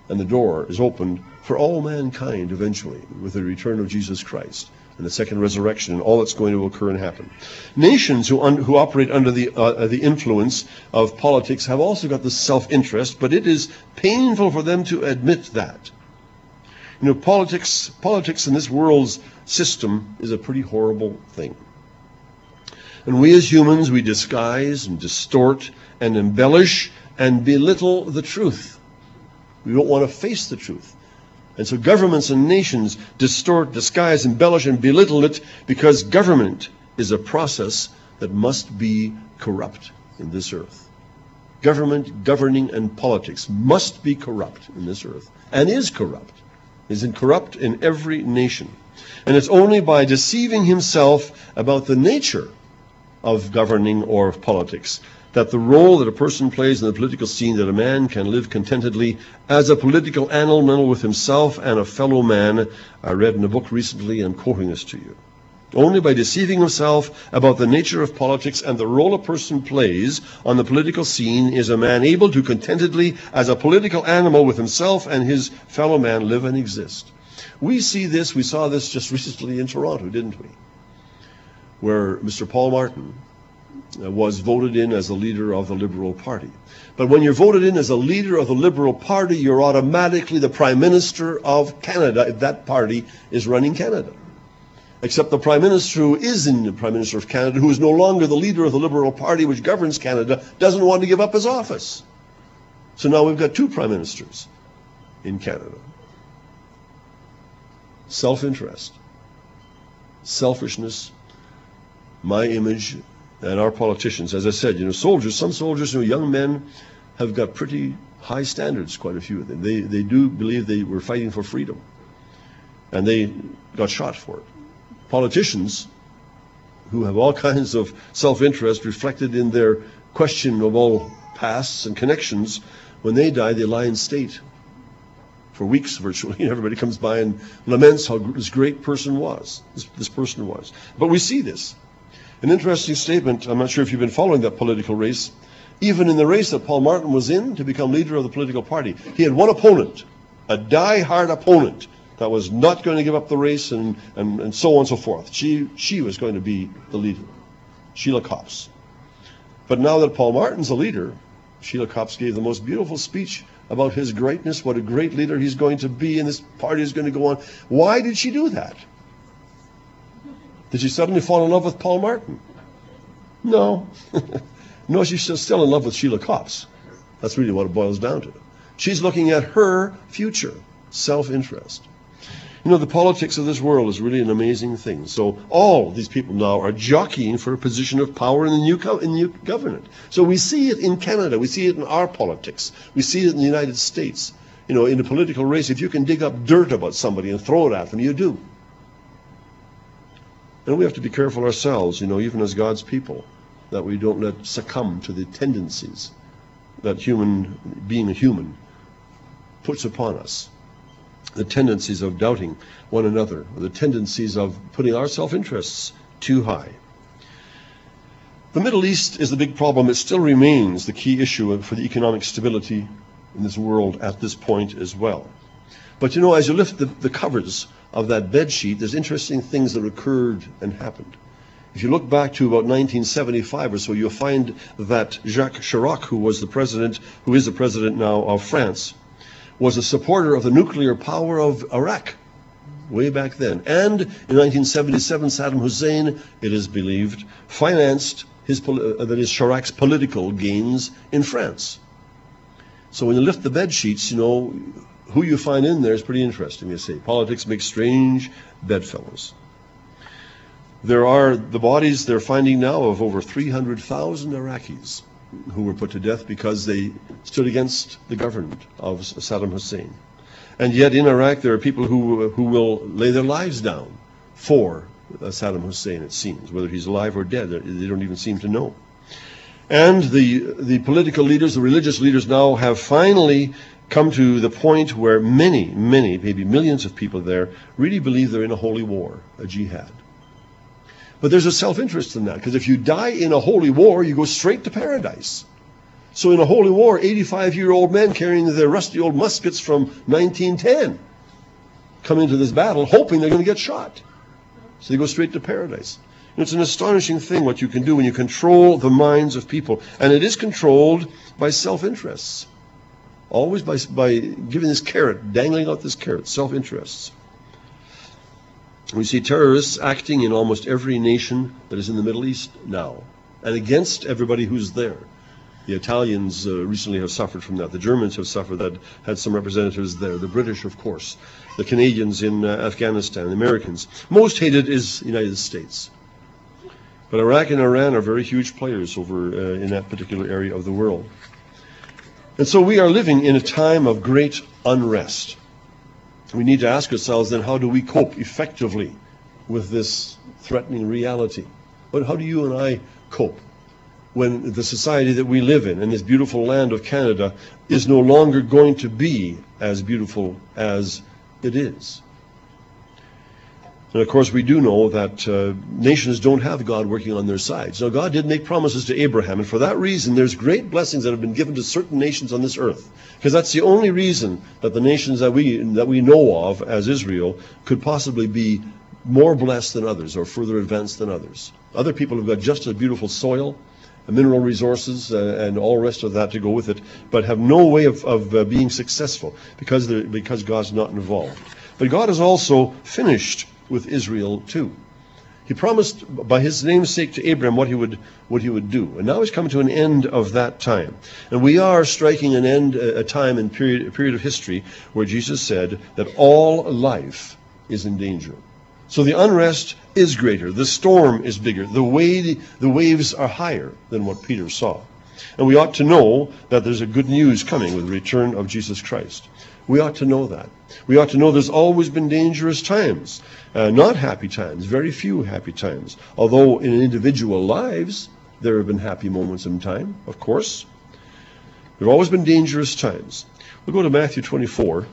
and the door is opened for all mankind eventually with the return of Jesus Christ and the second resurrection and all that's going to occur and happen. Nations who operate under the influence of politics have also got this self-interest, but it is painful for them to admit that. You know, politics in this world's system is a pretty horrible thing. And we as humans, we disguise and distort and embellish and belittle the truth. We don't want to face the truth. And so governments and nations distort, disguise, embellish, and belittle it because government is a process that must be corrupt in this earth. Government, governing, and politics must be corrupt in this earth, and is corrupt. Is corrupt in every nation. And it's only by deceiving himself about the nature of governing or of politics that the role that a person plays in the political scene, that a man can live contentedly as a political animal with himself and a fellow man. I read in a book recently, and I'm quoting this to you. Only by deceiving himself about the nature of politics and the role a person plays on the political scene is a man able to contentedly, as a political animal with himself and his fellow man, live and exist. We saw this just recently in Toronto, didn't we? Where Mr. Paul Martin was voted in as the leader of the Liberal Party. But when you're voted in as a leader of the Liberal Party, you're automatically the Prime Minister of Canada if that party is running Canada. Except the Prime Minister who is the Prime Minister of Canada, who is no longer the leader of the Liberal Party which governs Canada, doesn't want to give up his office. So now we've got two Prime Ministers in Canada. Self-interest, selfishness, my image, and our politicians. As I said, soldiers, some soldiers, young men have got pretty high standards, quite a few of them. They do believe they were fighting for freedom, and they got shot for it. Politicians who have all kinds of self-interest reflected in their question of all pasts and connections, when they die, they lie in state for weeks virtually. Everybody comes by and laments how this great person was, this person was. But we see this. An interesting statement, I'm not sure if you've been following that political race, even in the race that Paul Martin was in to become leader of the political party, he had one opponent, a die-hard opponent that was not going to give up the race and so on and so forth. She was going to be the leader, Sheila Copps. But now that Paul Martin's a leader, Sheila Copps gave the most beautiful speech about his greatness, what a great leader he's going to be, and this party is going to go on. Why did she do that? Did she suddenly fall in love with Paul Martin? No. No, she's still in love with Sheila Copps. That's really what it boils down to. She's looking at her future, self-interest. The politics of this world is really an amazing thing. So all these people now are jockeying for a position of power in the new government. So we see it in Canada. We see it in our politics. We see it in the United States. In the political race, if you can dig up dirt about somebody and throw it at them, you do. And we have to be careful ourselves, even as God's people, that we don't let succumb to the tendencies that being a human, puts upon us. The tendencies of doubting one another, the tendencies of putting our self-interests too high. The Middle East is the big problem. It still remains the key issue for the economic stability in this world at this point as well. But as you lift the covers of that bed sheet, there's interesting things that occurred and happened. If you look back to about 1975 or so, you'll find that Jacques Chirac, who is the president now of France, was a supporter of the nuclear power of Iraq way back then. And in 1977, Saddam Hussein, it is believed, financed Chirac's political gains in France. So when you lift the bed sheets, who you find in there is pretty interesting, you see. Politics makes strange bedfellows. There are the bodies they're finding now of over 300,000 Iraqis who were put to death because they stood against the government of Saddam Hussein. And yet in Iraq there are people who will lay their lives down for Saddam Hussein, it seems. Whether he's alive or dead, they don't even seem to know. And the political leaders, the religious leaders now have finally come to the point where many, maybe millions of people there really believe they're in a holy war, a jihad. But there's a self-interest in that, because if you die in a holy war, you go straight to paradise. So in a holy war, 85-year-old men carrying their rusty old muskets from 1910 come into this battle hoping they're going to get shot. So they go straight to paradise. It's an astonishing thing what you can do when you control the minds of people. And it is controlled by self-interests. Always by giving this carrot, dangling out this carrot, self-interests. We see terrorists acting in almost every nation that is in the Middle East now, and against everybody who's there. The Italians recently have suffered from that. The Germans have suffered that, had some representatives there. The British, of course. The Canadians in Afghanistan, the Americans. Most hated is the United States. But Iraq and Iran are very huge players over in that particular area of the world. And so we are living in a time of great unrest. We need to ask ourselves then, how do we cope effectively with this threatening reality? But how do you and I cope when the society that we live in this beautiful land of Canada is no longer going to be as beautiful as it is? And of course, we do know that nations don't have God working on their sides. Now, God did make promises to Abraham, and for that reason, there's great blessings that have been given to certain nations on this earth. Because that's the only reason that the nations that we know of as Israel could possibly be more blessed than others or further advanced than others. Other people have got just as beautiful soil, mineral resources, and all the rest of that to go with it, but have no way of being successful because God's not involved. But God has also finished with Israel too. He promised by his name's sake to Abraham what he would do. And now he's come to an end of that time. And we are striking an end, a time and a period of history where Jesus said that all life is in danger. So the unrest is greater, the storm is bigger, the waves are higher than what Peter saw. And we ought to know that there's a good news coming with the return of Jesus Christ. We ought to know that. We ought to know there's always been dangerous times, not happy times, very few happy times. Although in individual lives, there have been happy moments in time, of course. There have always been dangerous times. We'll go to Matthew 24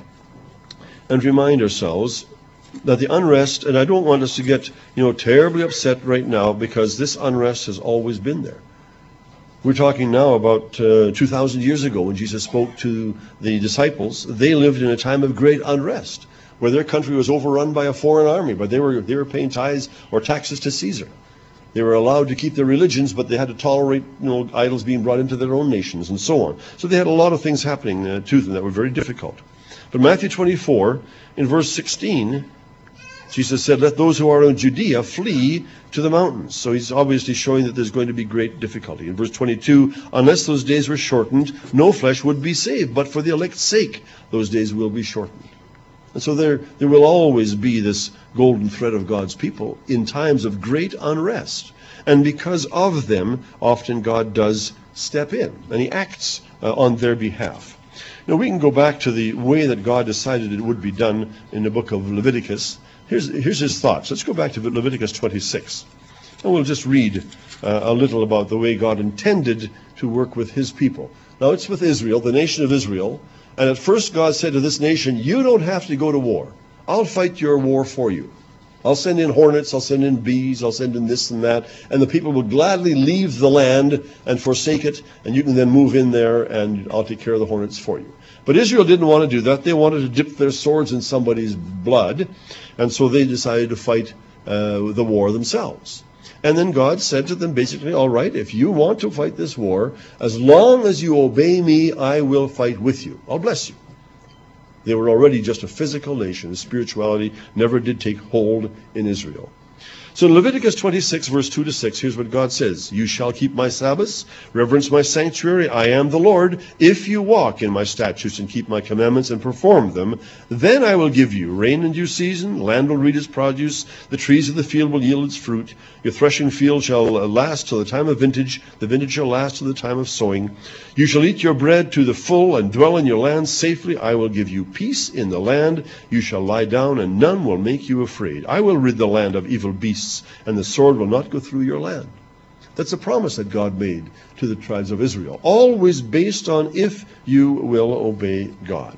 and remind ourselves that the unrest, and I don't want us to get terribly upset right now because this unrest has always been there. We're talking now about 2,000 years ago when Jesus spoke to the disciples. They lived in a time of great unrest where their country was overrun by a foreign army, but they were paying tithes or taxes to Caesar. They were allowed to keep their religions, but they had to tolerate idols being brought into their own nations and so on. So they had a lot of things happening to them that were very difficult. But Matthew 24, in verse 16, Jesus said, "Let those who are in Judea flee to the mountains." So he's obviously showing that there's going to be great difficulty. In verse 22, "Unless those days were shortened, no flesh would be saved, but for the elect's sake, those days will be shortened." And so there will always be this golden thread of God's people in times of great unrest. And because of them, often God does step in, and he acts on their behalf. Now we can go back to the way that God decided it would be done in the book of Leviticus. Here's his thoughts. Let's go back to Leviticus 26. And we'll just read a little about the way God intended to work with his people. Now it's with Israel, the nation of Israel. And at first God said to this nation, "You don't have to go to war. I'll fight your war for you. I'll send in hornets, I'll send in bees, I'll send in this and that." And the people will gladly leave the land and forsake it. And you can then move in there and I'll take care of the hornets for you. But Israel didn't want to do that. They wanted to dip their swords in somebody's blood. And so they decided to fight the war themselves. And then God said to them basically, all right, if you want to fight this war, as long as you obey me, I will fight with you. I'll bless you. They were already just a physical nation. Spirituality never did take hold in Israel. So in Leviticus 26, verse 2 to 6, here's what God says. "You shall keep my Sabbaths, reverence my sanctuary. I am the Lord. If you walk in my statutes and keep my commandments and perform them, then I will give you rain in due season, land will reap its produce, the trees of the field will yield its fruit. Your threshing field shall last till the time of vintage, the vintage shall last till the time of sowing. You shall eat your bread to the full and dwell in your land safely. I will give you peace in the land. You shall lie down, and none will make you afraid. I will rid the land of evil beasts, and the sword will not go through your land." That's a promise that God made to the tribes of Israel, always based on if you will obey God.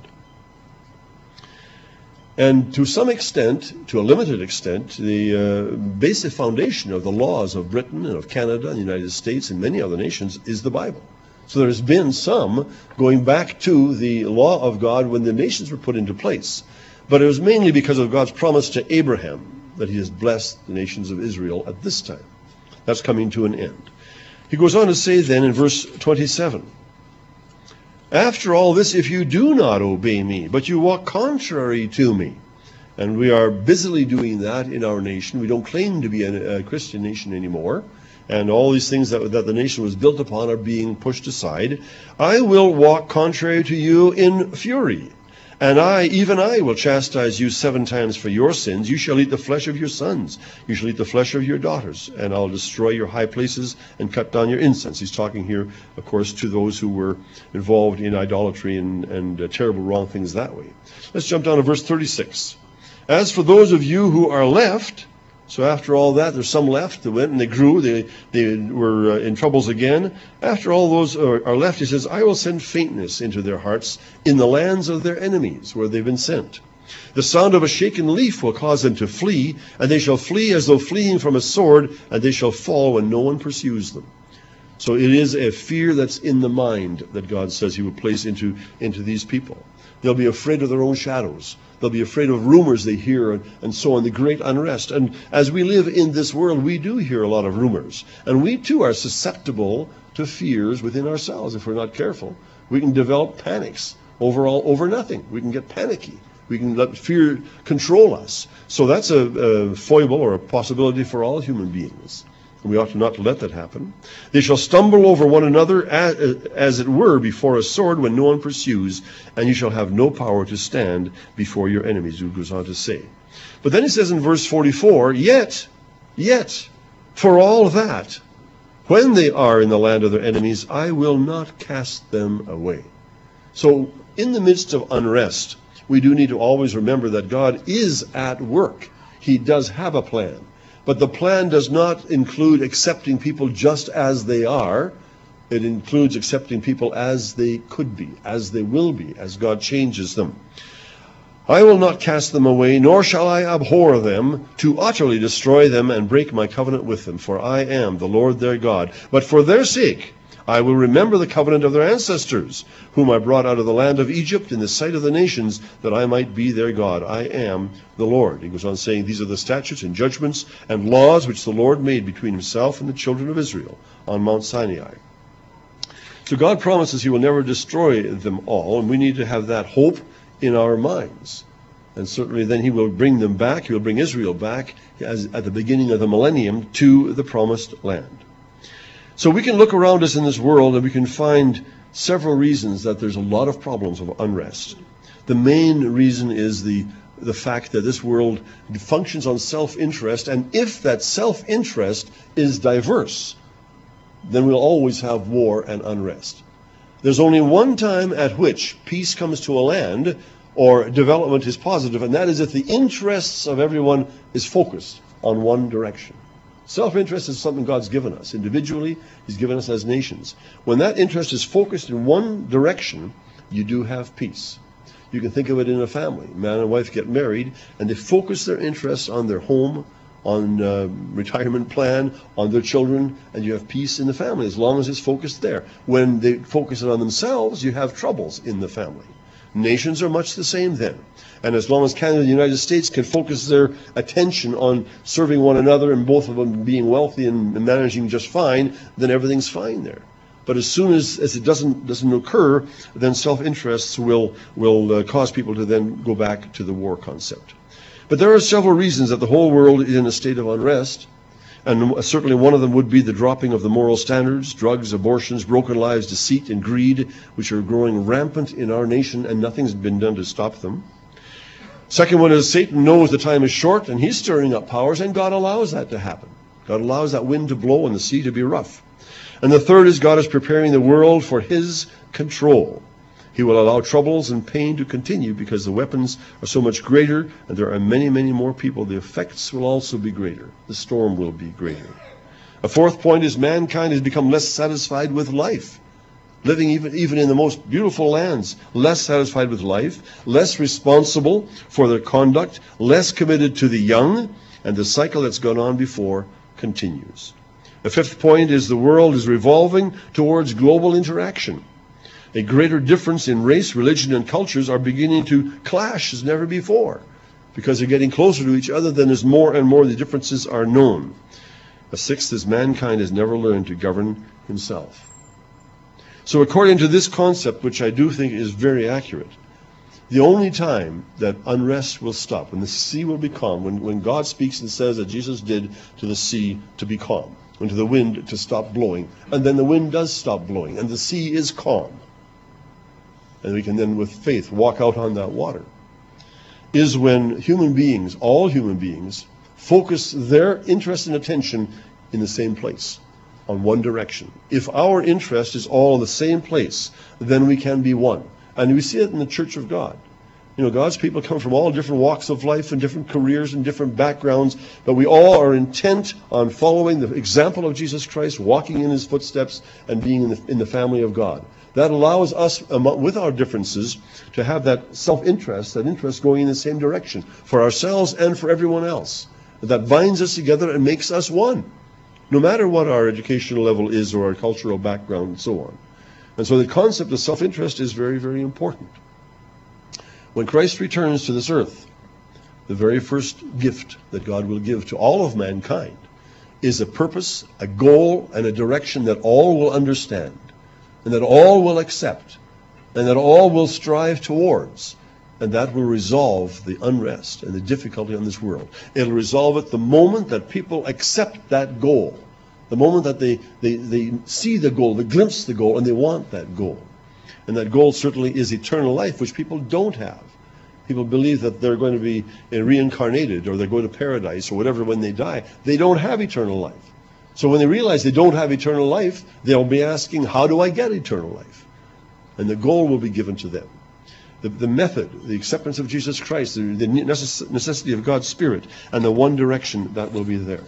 And to some extent, to a limited extent, the basic foundation of the laws of Britain and of Canada and the United States and many other nations is the Bible. So there's been some going back to the law of God when the nations were put into place. But it was mainly because of God's promise to Abraham that he has blessed the nations of Israel at this time. That's coming to an end. He goes on to say then in verse 27, after all this, if you do not obey me, but you walk contrary to me, and we are busily doing that in our nation. We don't claim to be a Christian nation anymore. And all these things that the nation was built upon are being pushed aside. I will walk contrary to you in fury. And even I will chastise you 7 times for your sins. You shall eat the flesh of your sons. You shall eat the flesh of your daughters. And I'll destroy your high places and cut down your incense. He's talking here, of course, to those who were involved in idolatry and terrible wrong things that way. Let's jump down to verse 36. As for those of you who are left, so after all that, there's some left that went and they grew, they were in troubles again. After all those are left, he says, I will send faintness into their hearts in the lands of their enemies where they've been sent. The sound of a shaken leaf will cause them to flee, and they shall flee as though fleeing from a sword, and they shall fall when no one pursues them. So it is a fear that's in the mind that God says he will place into these people. They'll be afraid of their own shadows. They'll be afraid of rumors they hear and so on, the great unrest. And as we live in this world, we do hear a lot of rumors. And we too are susceptible to fears within ourselves if we're not careful. We can develop panics over nothing. We can get panicky. We can let fear control us. So that's a foible or a possibility for all human beings. We ought not to let that happen. They shall stumble over one another as it were before a sword when no one pursues, and you shall have no power to stand before your enemies, he goes on to say. But then he says in verse 44, yet, for all that, when they are in the land of their enemies, I will not cast them away. So in the midst of unrest, we do need to always remember that God is at work. He does have a plan. But the plan does not include accepting people just as they are. It includes accepting people as they could be, as they will be, as God changes them. I will not cast them away, nor shall I abhor them, to utterly destroy them and break my covenant with them. For I am the Lord their God. But for their sake I will remember the covenant of their ancestors, whom I brought out of the land of Egypt in the sight of the nations, that I might be their God. I am the Lord. He goes on saying, these are the statutes and judgments and laws which the Lord made between himself and the children of Israel on Mount Sinai. So God promises he will never destroy them all, and we need to have that hope in our minds. And certainly then he will bring them back, he will bring Israel back at the beginning of the millennium to the promised land. So we can look around us in this world and we can find several reasons that there's a lot of problems of unrest. The main reason is the fact that this world functions on self-interest, and if that self-interest is diverse, then we'll always have war and unrest. There's only one time at which peace comes to a land or development is positive, and that is if the interests of everyone is focused on one direction. Self-interest is something God's given us individually. He's given us as nations. When that interest is focused in one direction, you do have peace. You can think of it in a family. Man and wife get married, and they focus their interests on their home, on retirement plan, on their children, and you have peace in the family as long as it's focused there. When they focus it on themselves, you have troubles in the family. Nations are much the same then. And as long as Canada and the United States can focus their attention on serving one another and both of them being wealthy and managing just fine, then everything's fine there. But as soon as it doesn't occur, then self-interests will cause people to then go back to the war concept. But there are several reasons that the whole world is in a state of unrest. And certainly one of them would be the dropping of the moral standards, drugs, abortions, broken lives, deceit, and greed, which are growing rampant in our nation, and nothing's been done to stop them. Second one is Satan knows the time is short, and he's stirring up powers, and God allows that to happen. God allows that wind to blow and the sea to be rough. And the third is God is preparing the world for his control. He will allow troubles and pain to continue because the weapons are so much greater, and there are many, many more people. The effects will also be greater. The storm will be greater. A fourth point is mankind has become less satisfied with life. Living even in the most beautiful lands, less satisfied with life, less responsible for their conduct, less committed to the young, and the cycle that's gone on before continues. The fifth point is the world is revolving towards global interaction. A greater difference in race, religion, and cultures are beginning to clash as never before, because they're getting closer to each other than as more and more the differences are known. The sixth is mankind has never learned to govern himself. So according to this concept, which I do think is very accurate, the only time that unrest will stop, when the sea will be calm, when God speaks and says that Jesus did to the sea to be calm, and to the wind to stop blowing, and then the wind does stop blowing, and the sea is calm, and we can then with faith walk out on that water, is when human beings, all human beings, focus their interest and attention in the same place, on one direction. If our interest is all in the same place, then we can be one. And we see it in the Church of God. You know, God's people come from all different walks of life and different careers and different backgrounds, but we all are intent on following the example of Jesus Christ, walking in his footsteps, and being in the family of God. That allows us, with our differences, to have that self-interest, that interest going in the same direction, for ourselves and for everyone else. That binds us together and makes us one, no matter what our educational level is or our cultural background and so on. And so the concept of self-interest is very, very important. When Christ returns to this earth, the very first gift that God will give to all of mankind is a purpose, a goal, and a direction that all will understand, and that all will accept, and that all will strive towards. And that will resolve the unrest and the difficulty on this world. It'll resolve it the moment that people accept that goal, the moment that they see the goal, they glimpse the goal, and they want that goal. And that goal certainly is eternal life, which people don't have. People believe that they're going to be reincarnated, or they're going to paradise, or whatever when they die. They don't have eternal life. So when they realize they don't have eternal life, they'll be asking, how do I get eternal life? And the goal will be given to them. The method, the acceptance of Jesus Christ, the necessity of God's Spirit, and the one direction that will be there.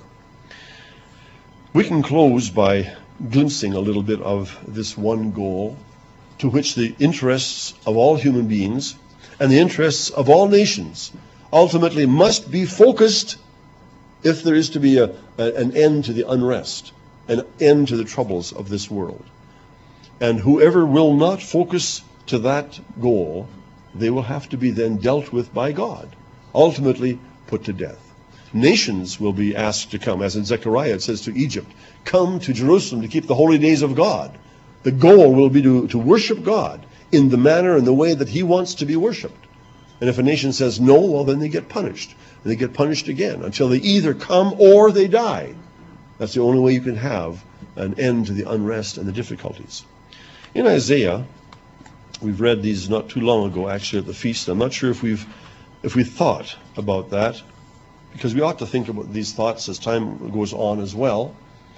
We can close by glimpsing a little bit of this one goal, to which the interests of all human beings and the interests of all nations ultimately must be focused if there is to be an end to the unrest, an end to the troubles of this world. And whoever will not focus to that goal, they will have to be then dealt with by God, ultimately put to death. Nations will be asked to come, as in Zechariah it says to Egypt, come to Jerusalem to keep the holy days of God. The goal will be to worship God in the manner and the way that he wants to be worshipped. And if a nation says no, well, then they get punished. And they get punished again until they either come or they die. That's the only way you can have an end to the unrest and the difficulties. In Isaiah, we've read these not too long ago, actually, at the feast. I'm not sure if we thought about that, because we ought to think about these thoughts as time goes on as well.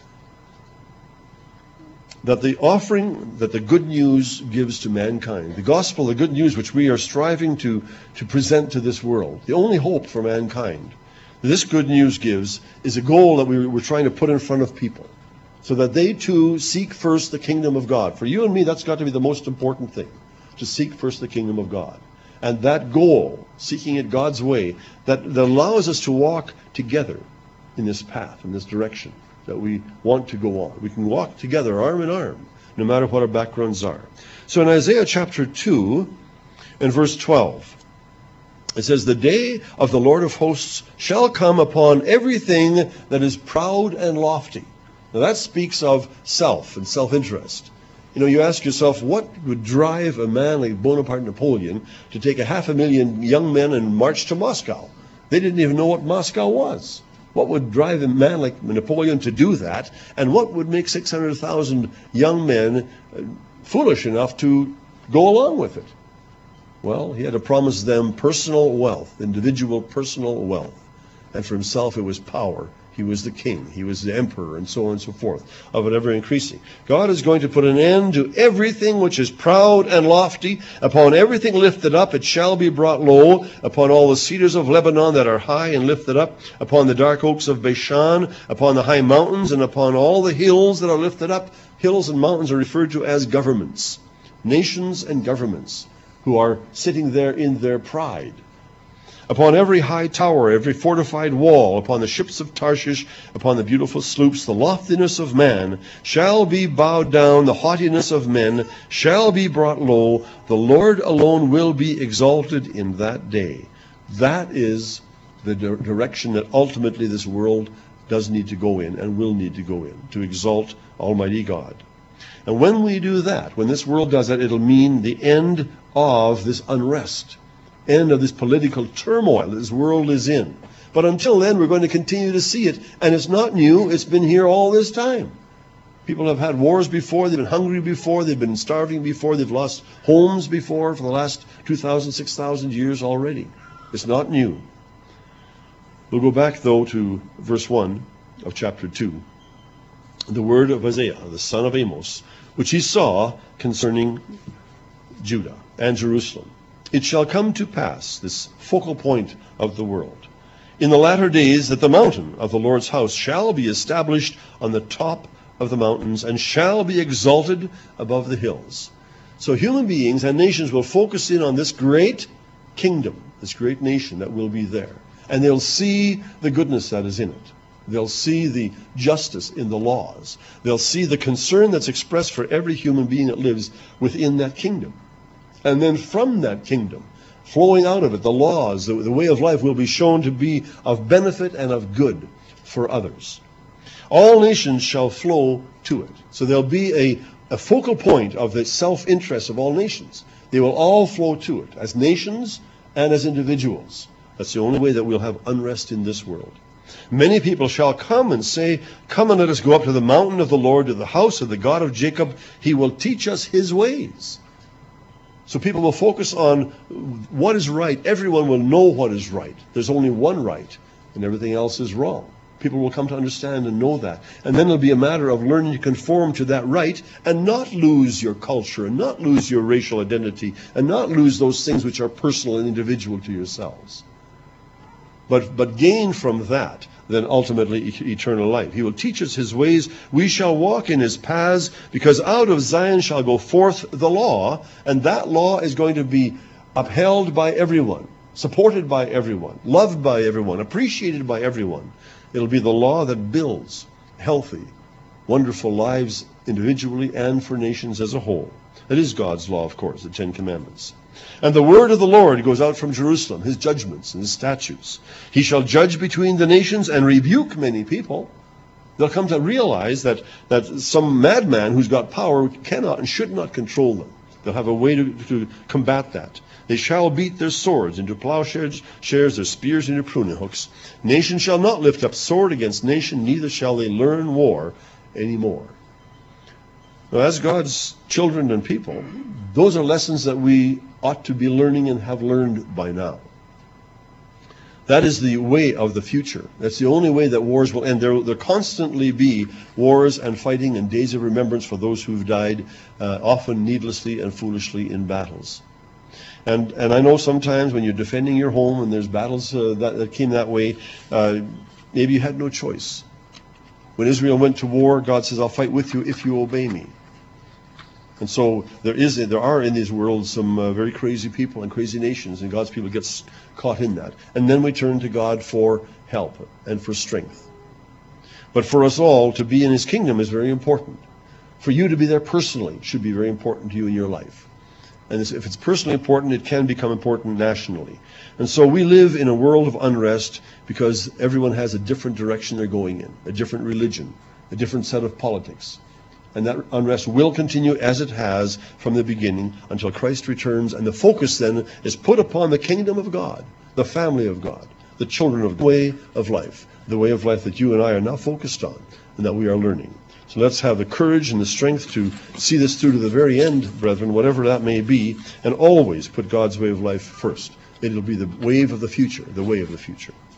That the offering that the good news gives to mankind, the gospel, the good news which we are striving to present to this world, the only hope for mankind, this good news gives is a goal that we're trying to put in front of people, so that they too seek first the kingdom of God. For you and me, that's got to be the most important thing, to seek first the kingdom of God. And that goal, seeking it God's way, that allows us to walk together in this path, in this direction that we want to go on. We can walk together arm in arm, no matter what our backgrounds are. So in Isaiah chapter 2 and verse 12, it says, the day of the Lord of hosts shall come upon everything that is proud and lofty. Now that speaks of self and self-interest. You know, you ask yourself, what would drive a man like Bonaparte Napoleon to take 500,000 young men and march to Moscow? They didn't even know what Moscow was. What would drive a man like Napoleon to do that? And what would make 600,000 young men foolish enough to go along with it? Well, he had to promise them personal wealth, individual personal wealth. And for himself, it was power. He was the king. He was the emperor, and so on and so forth, of it ever increasing. God is going to put an end to everything which is proud and lofty. Upon everything lifted up, it shall be brought low. Upon all the cedars of Lebanon that are high and lifted up, upon the dark oaks of Bashan, upon the high mountains, and upon all the hills that are lifted up. Hills and mountains are referred to as governments, nations and governments, who are sitting there in their pride. Upon every high tower, every fortified wall, upon the ships of Tarshish, upon the beautiful sloops, the loftiness of man shall be bowed down, the haughtiness of men shall be brought low. The Lord alone will be exalted in that day. That is the direction that ultimately this world does need to go in and will need to go in, to exalt Almighty God. And when we do that, when this world does that, it'll mean the end of this unrest, end of this political turmoil that this world is in. But until then, we're going to continue to see it. And it's not new. It's been here all this time. People have had wars before. They've been hungry before. They've been starving before. They've lost homes before for the last 2,000, 6,000 years already. It's not new. We'll go back, though, to verse 1 of chapter 2. The word of Isaiah, the son of Amos, which he saw concerning Judah and Jerusalem. It shall come to pass, this focal point of the world, in the latter days that the mountain of the Lord's house shall be established on the top of the mountains and shall be exalted above the hills. So human beings and nations will focus in on this great kingdom, this great nation that will be there. And they'll see the goodness that is in it. They'll see the justice in the laws. They'll see the concern that's expressed for every human being that lives within that kingdom. And then from that kingdom, flowing out of it, the laws, the way of life will be shown to be of benefit and of good for others. All nations shall flow to it. So there'll be a focal point of the self-interest of all nations. They will all flow to it, as nations and as individuals. That's the only way that we'll have unrest in this world. Many people shall come and say, come and let us go up to the mountain of the Lord, to the house of the God of Jacob. He will teach us his ways. So people will focus on what is right. Everyone will know what is right. There's only one right, and everything else is wrong. People will come to understand and know that. And then it'll be a matter of learning to conform to that right and not lose your culture and not lose your racial identity and not lose those things which are personal and individual to yourselves. But gain from that, then ultimately eternal life. He will teach us his ways. We shall walk in his paths, because out of Zion shall go forth the law, and that law is going to be upheld by everyone, supported by everyone, loved by everyone, appreciated by everyone. It'll be the law that builds healthy, wonderful lives individually and for nations as a whole. That is God's law, of course, the Ten Commandments. And the word of the Lord goes out from Jerusalem, his judgments and his statutes. He shall judge between the nations and rebuke many people. They'll come to realize that some madman who's got power cannot and should not control them. They'll have a way to combat that. They shall beat their swords into plowshares, their spears into pruning hooks. Nation shall not lift up sword against nation, neither shall they learn war anymore. Now, as God's children and people, those are lessons that we ought to be learning and have learned by now. That is the way of the future. That's the only way that wars will end. There'll constantly be wars and fighting and days of remembrance for those who've died, often needlessly and foolishly in battles. And I know sometimes when you're defending your home and there's battles that came that way, maybe you had no choice. When Israel went to war, God says, I'll fight with you if you obey me. And so there are in these worlds some very crazy people and crazy nations, and God's people get caught in that. And then we turn to God for help and for strength. But for us all, to be in his kingdom is very important. For you to be there personally should be very important to you in your life. And if it's personally important, it can become important nationally. And so we live in a world of unrest because everyone has a different direction they're going in, a different religion, a different set of politics. And that unrest will continue as it has from the beginning until Christ returns. And the focus then is put upon the kingdom of God, the family of God, the children of the way of life that you and I are now focused on and that we are learning. So let's have the courage and the strength to see this through to the very end, brethren, whatever that may be, and always put God's way of life first. It'll be the wave of the future, the way of the future.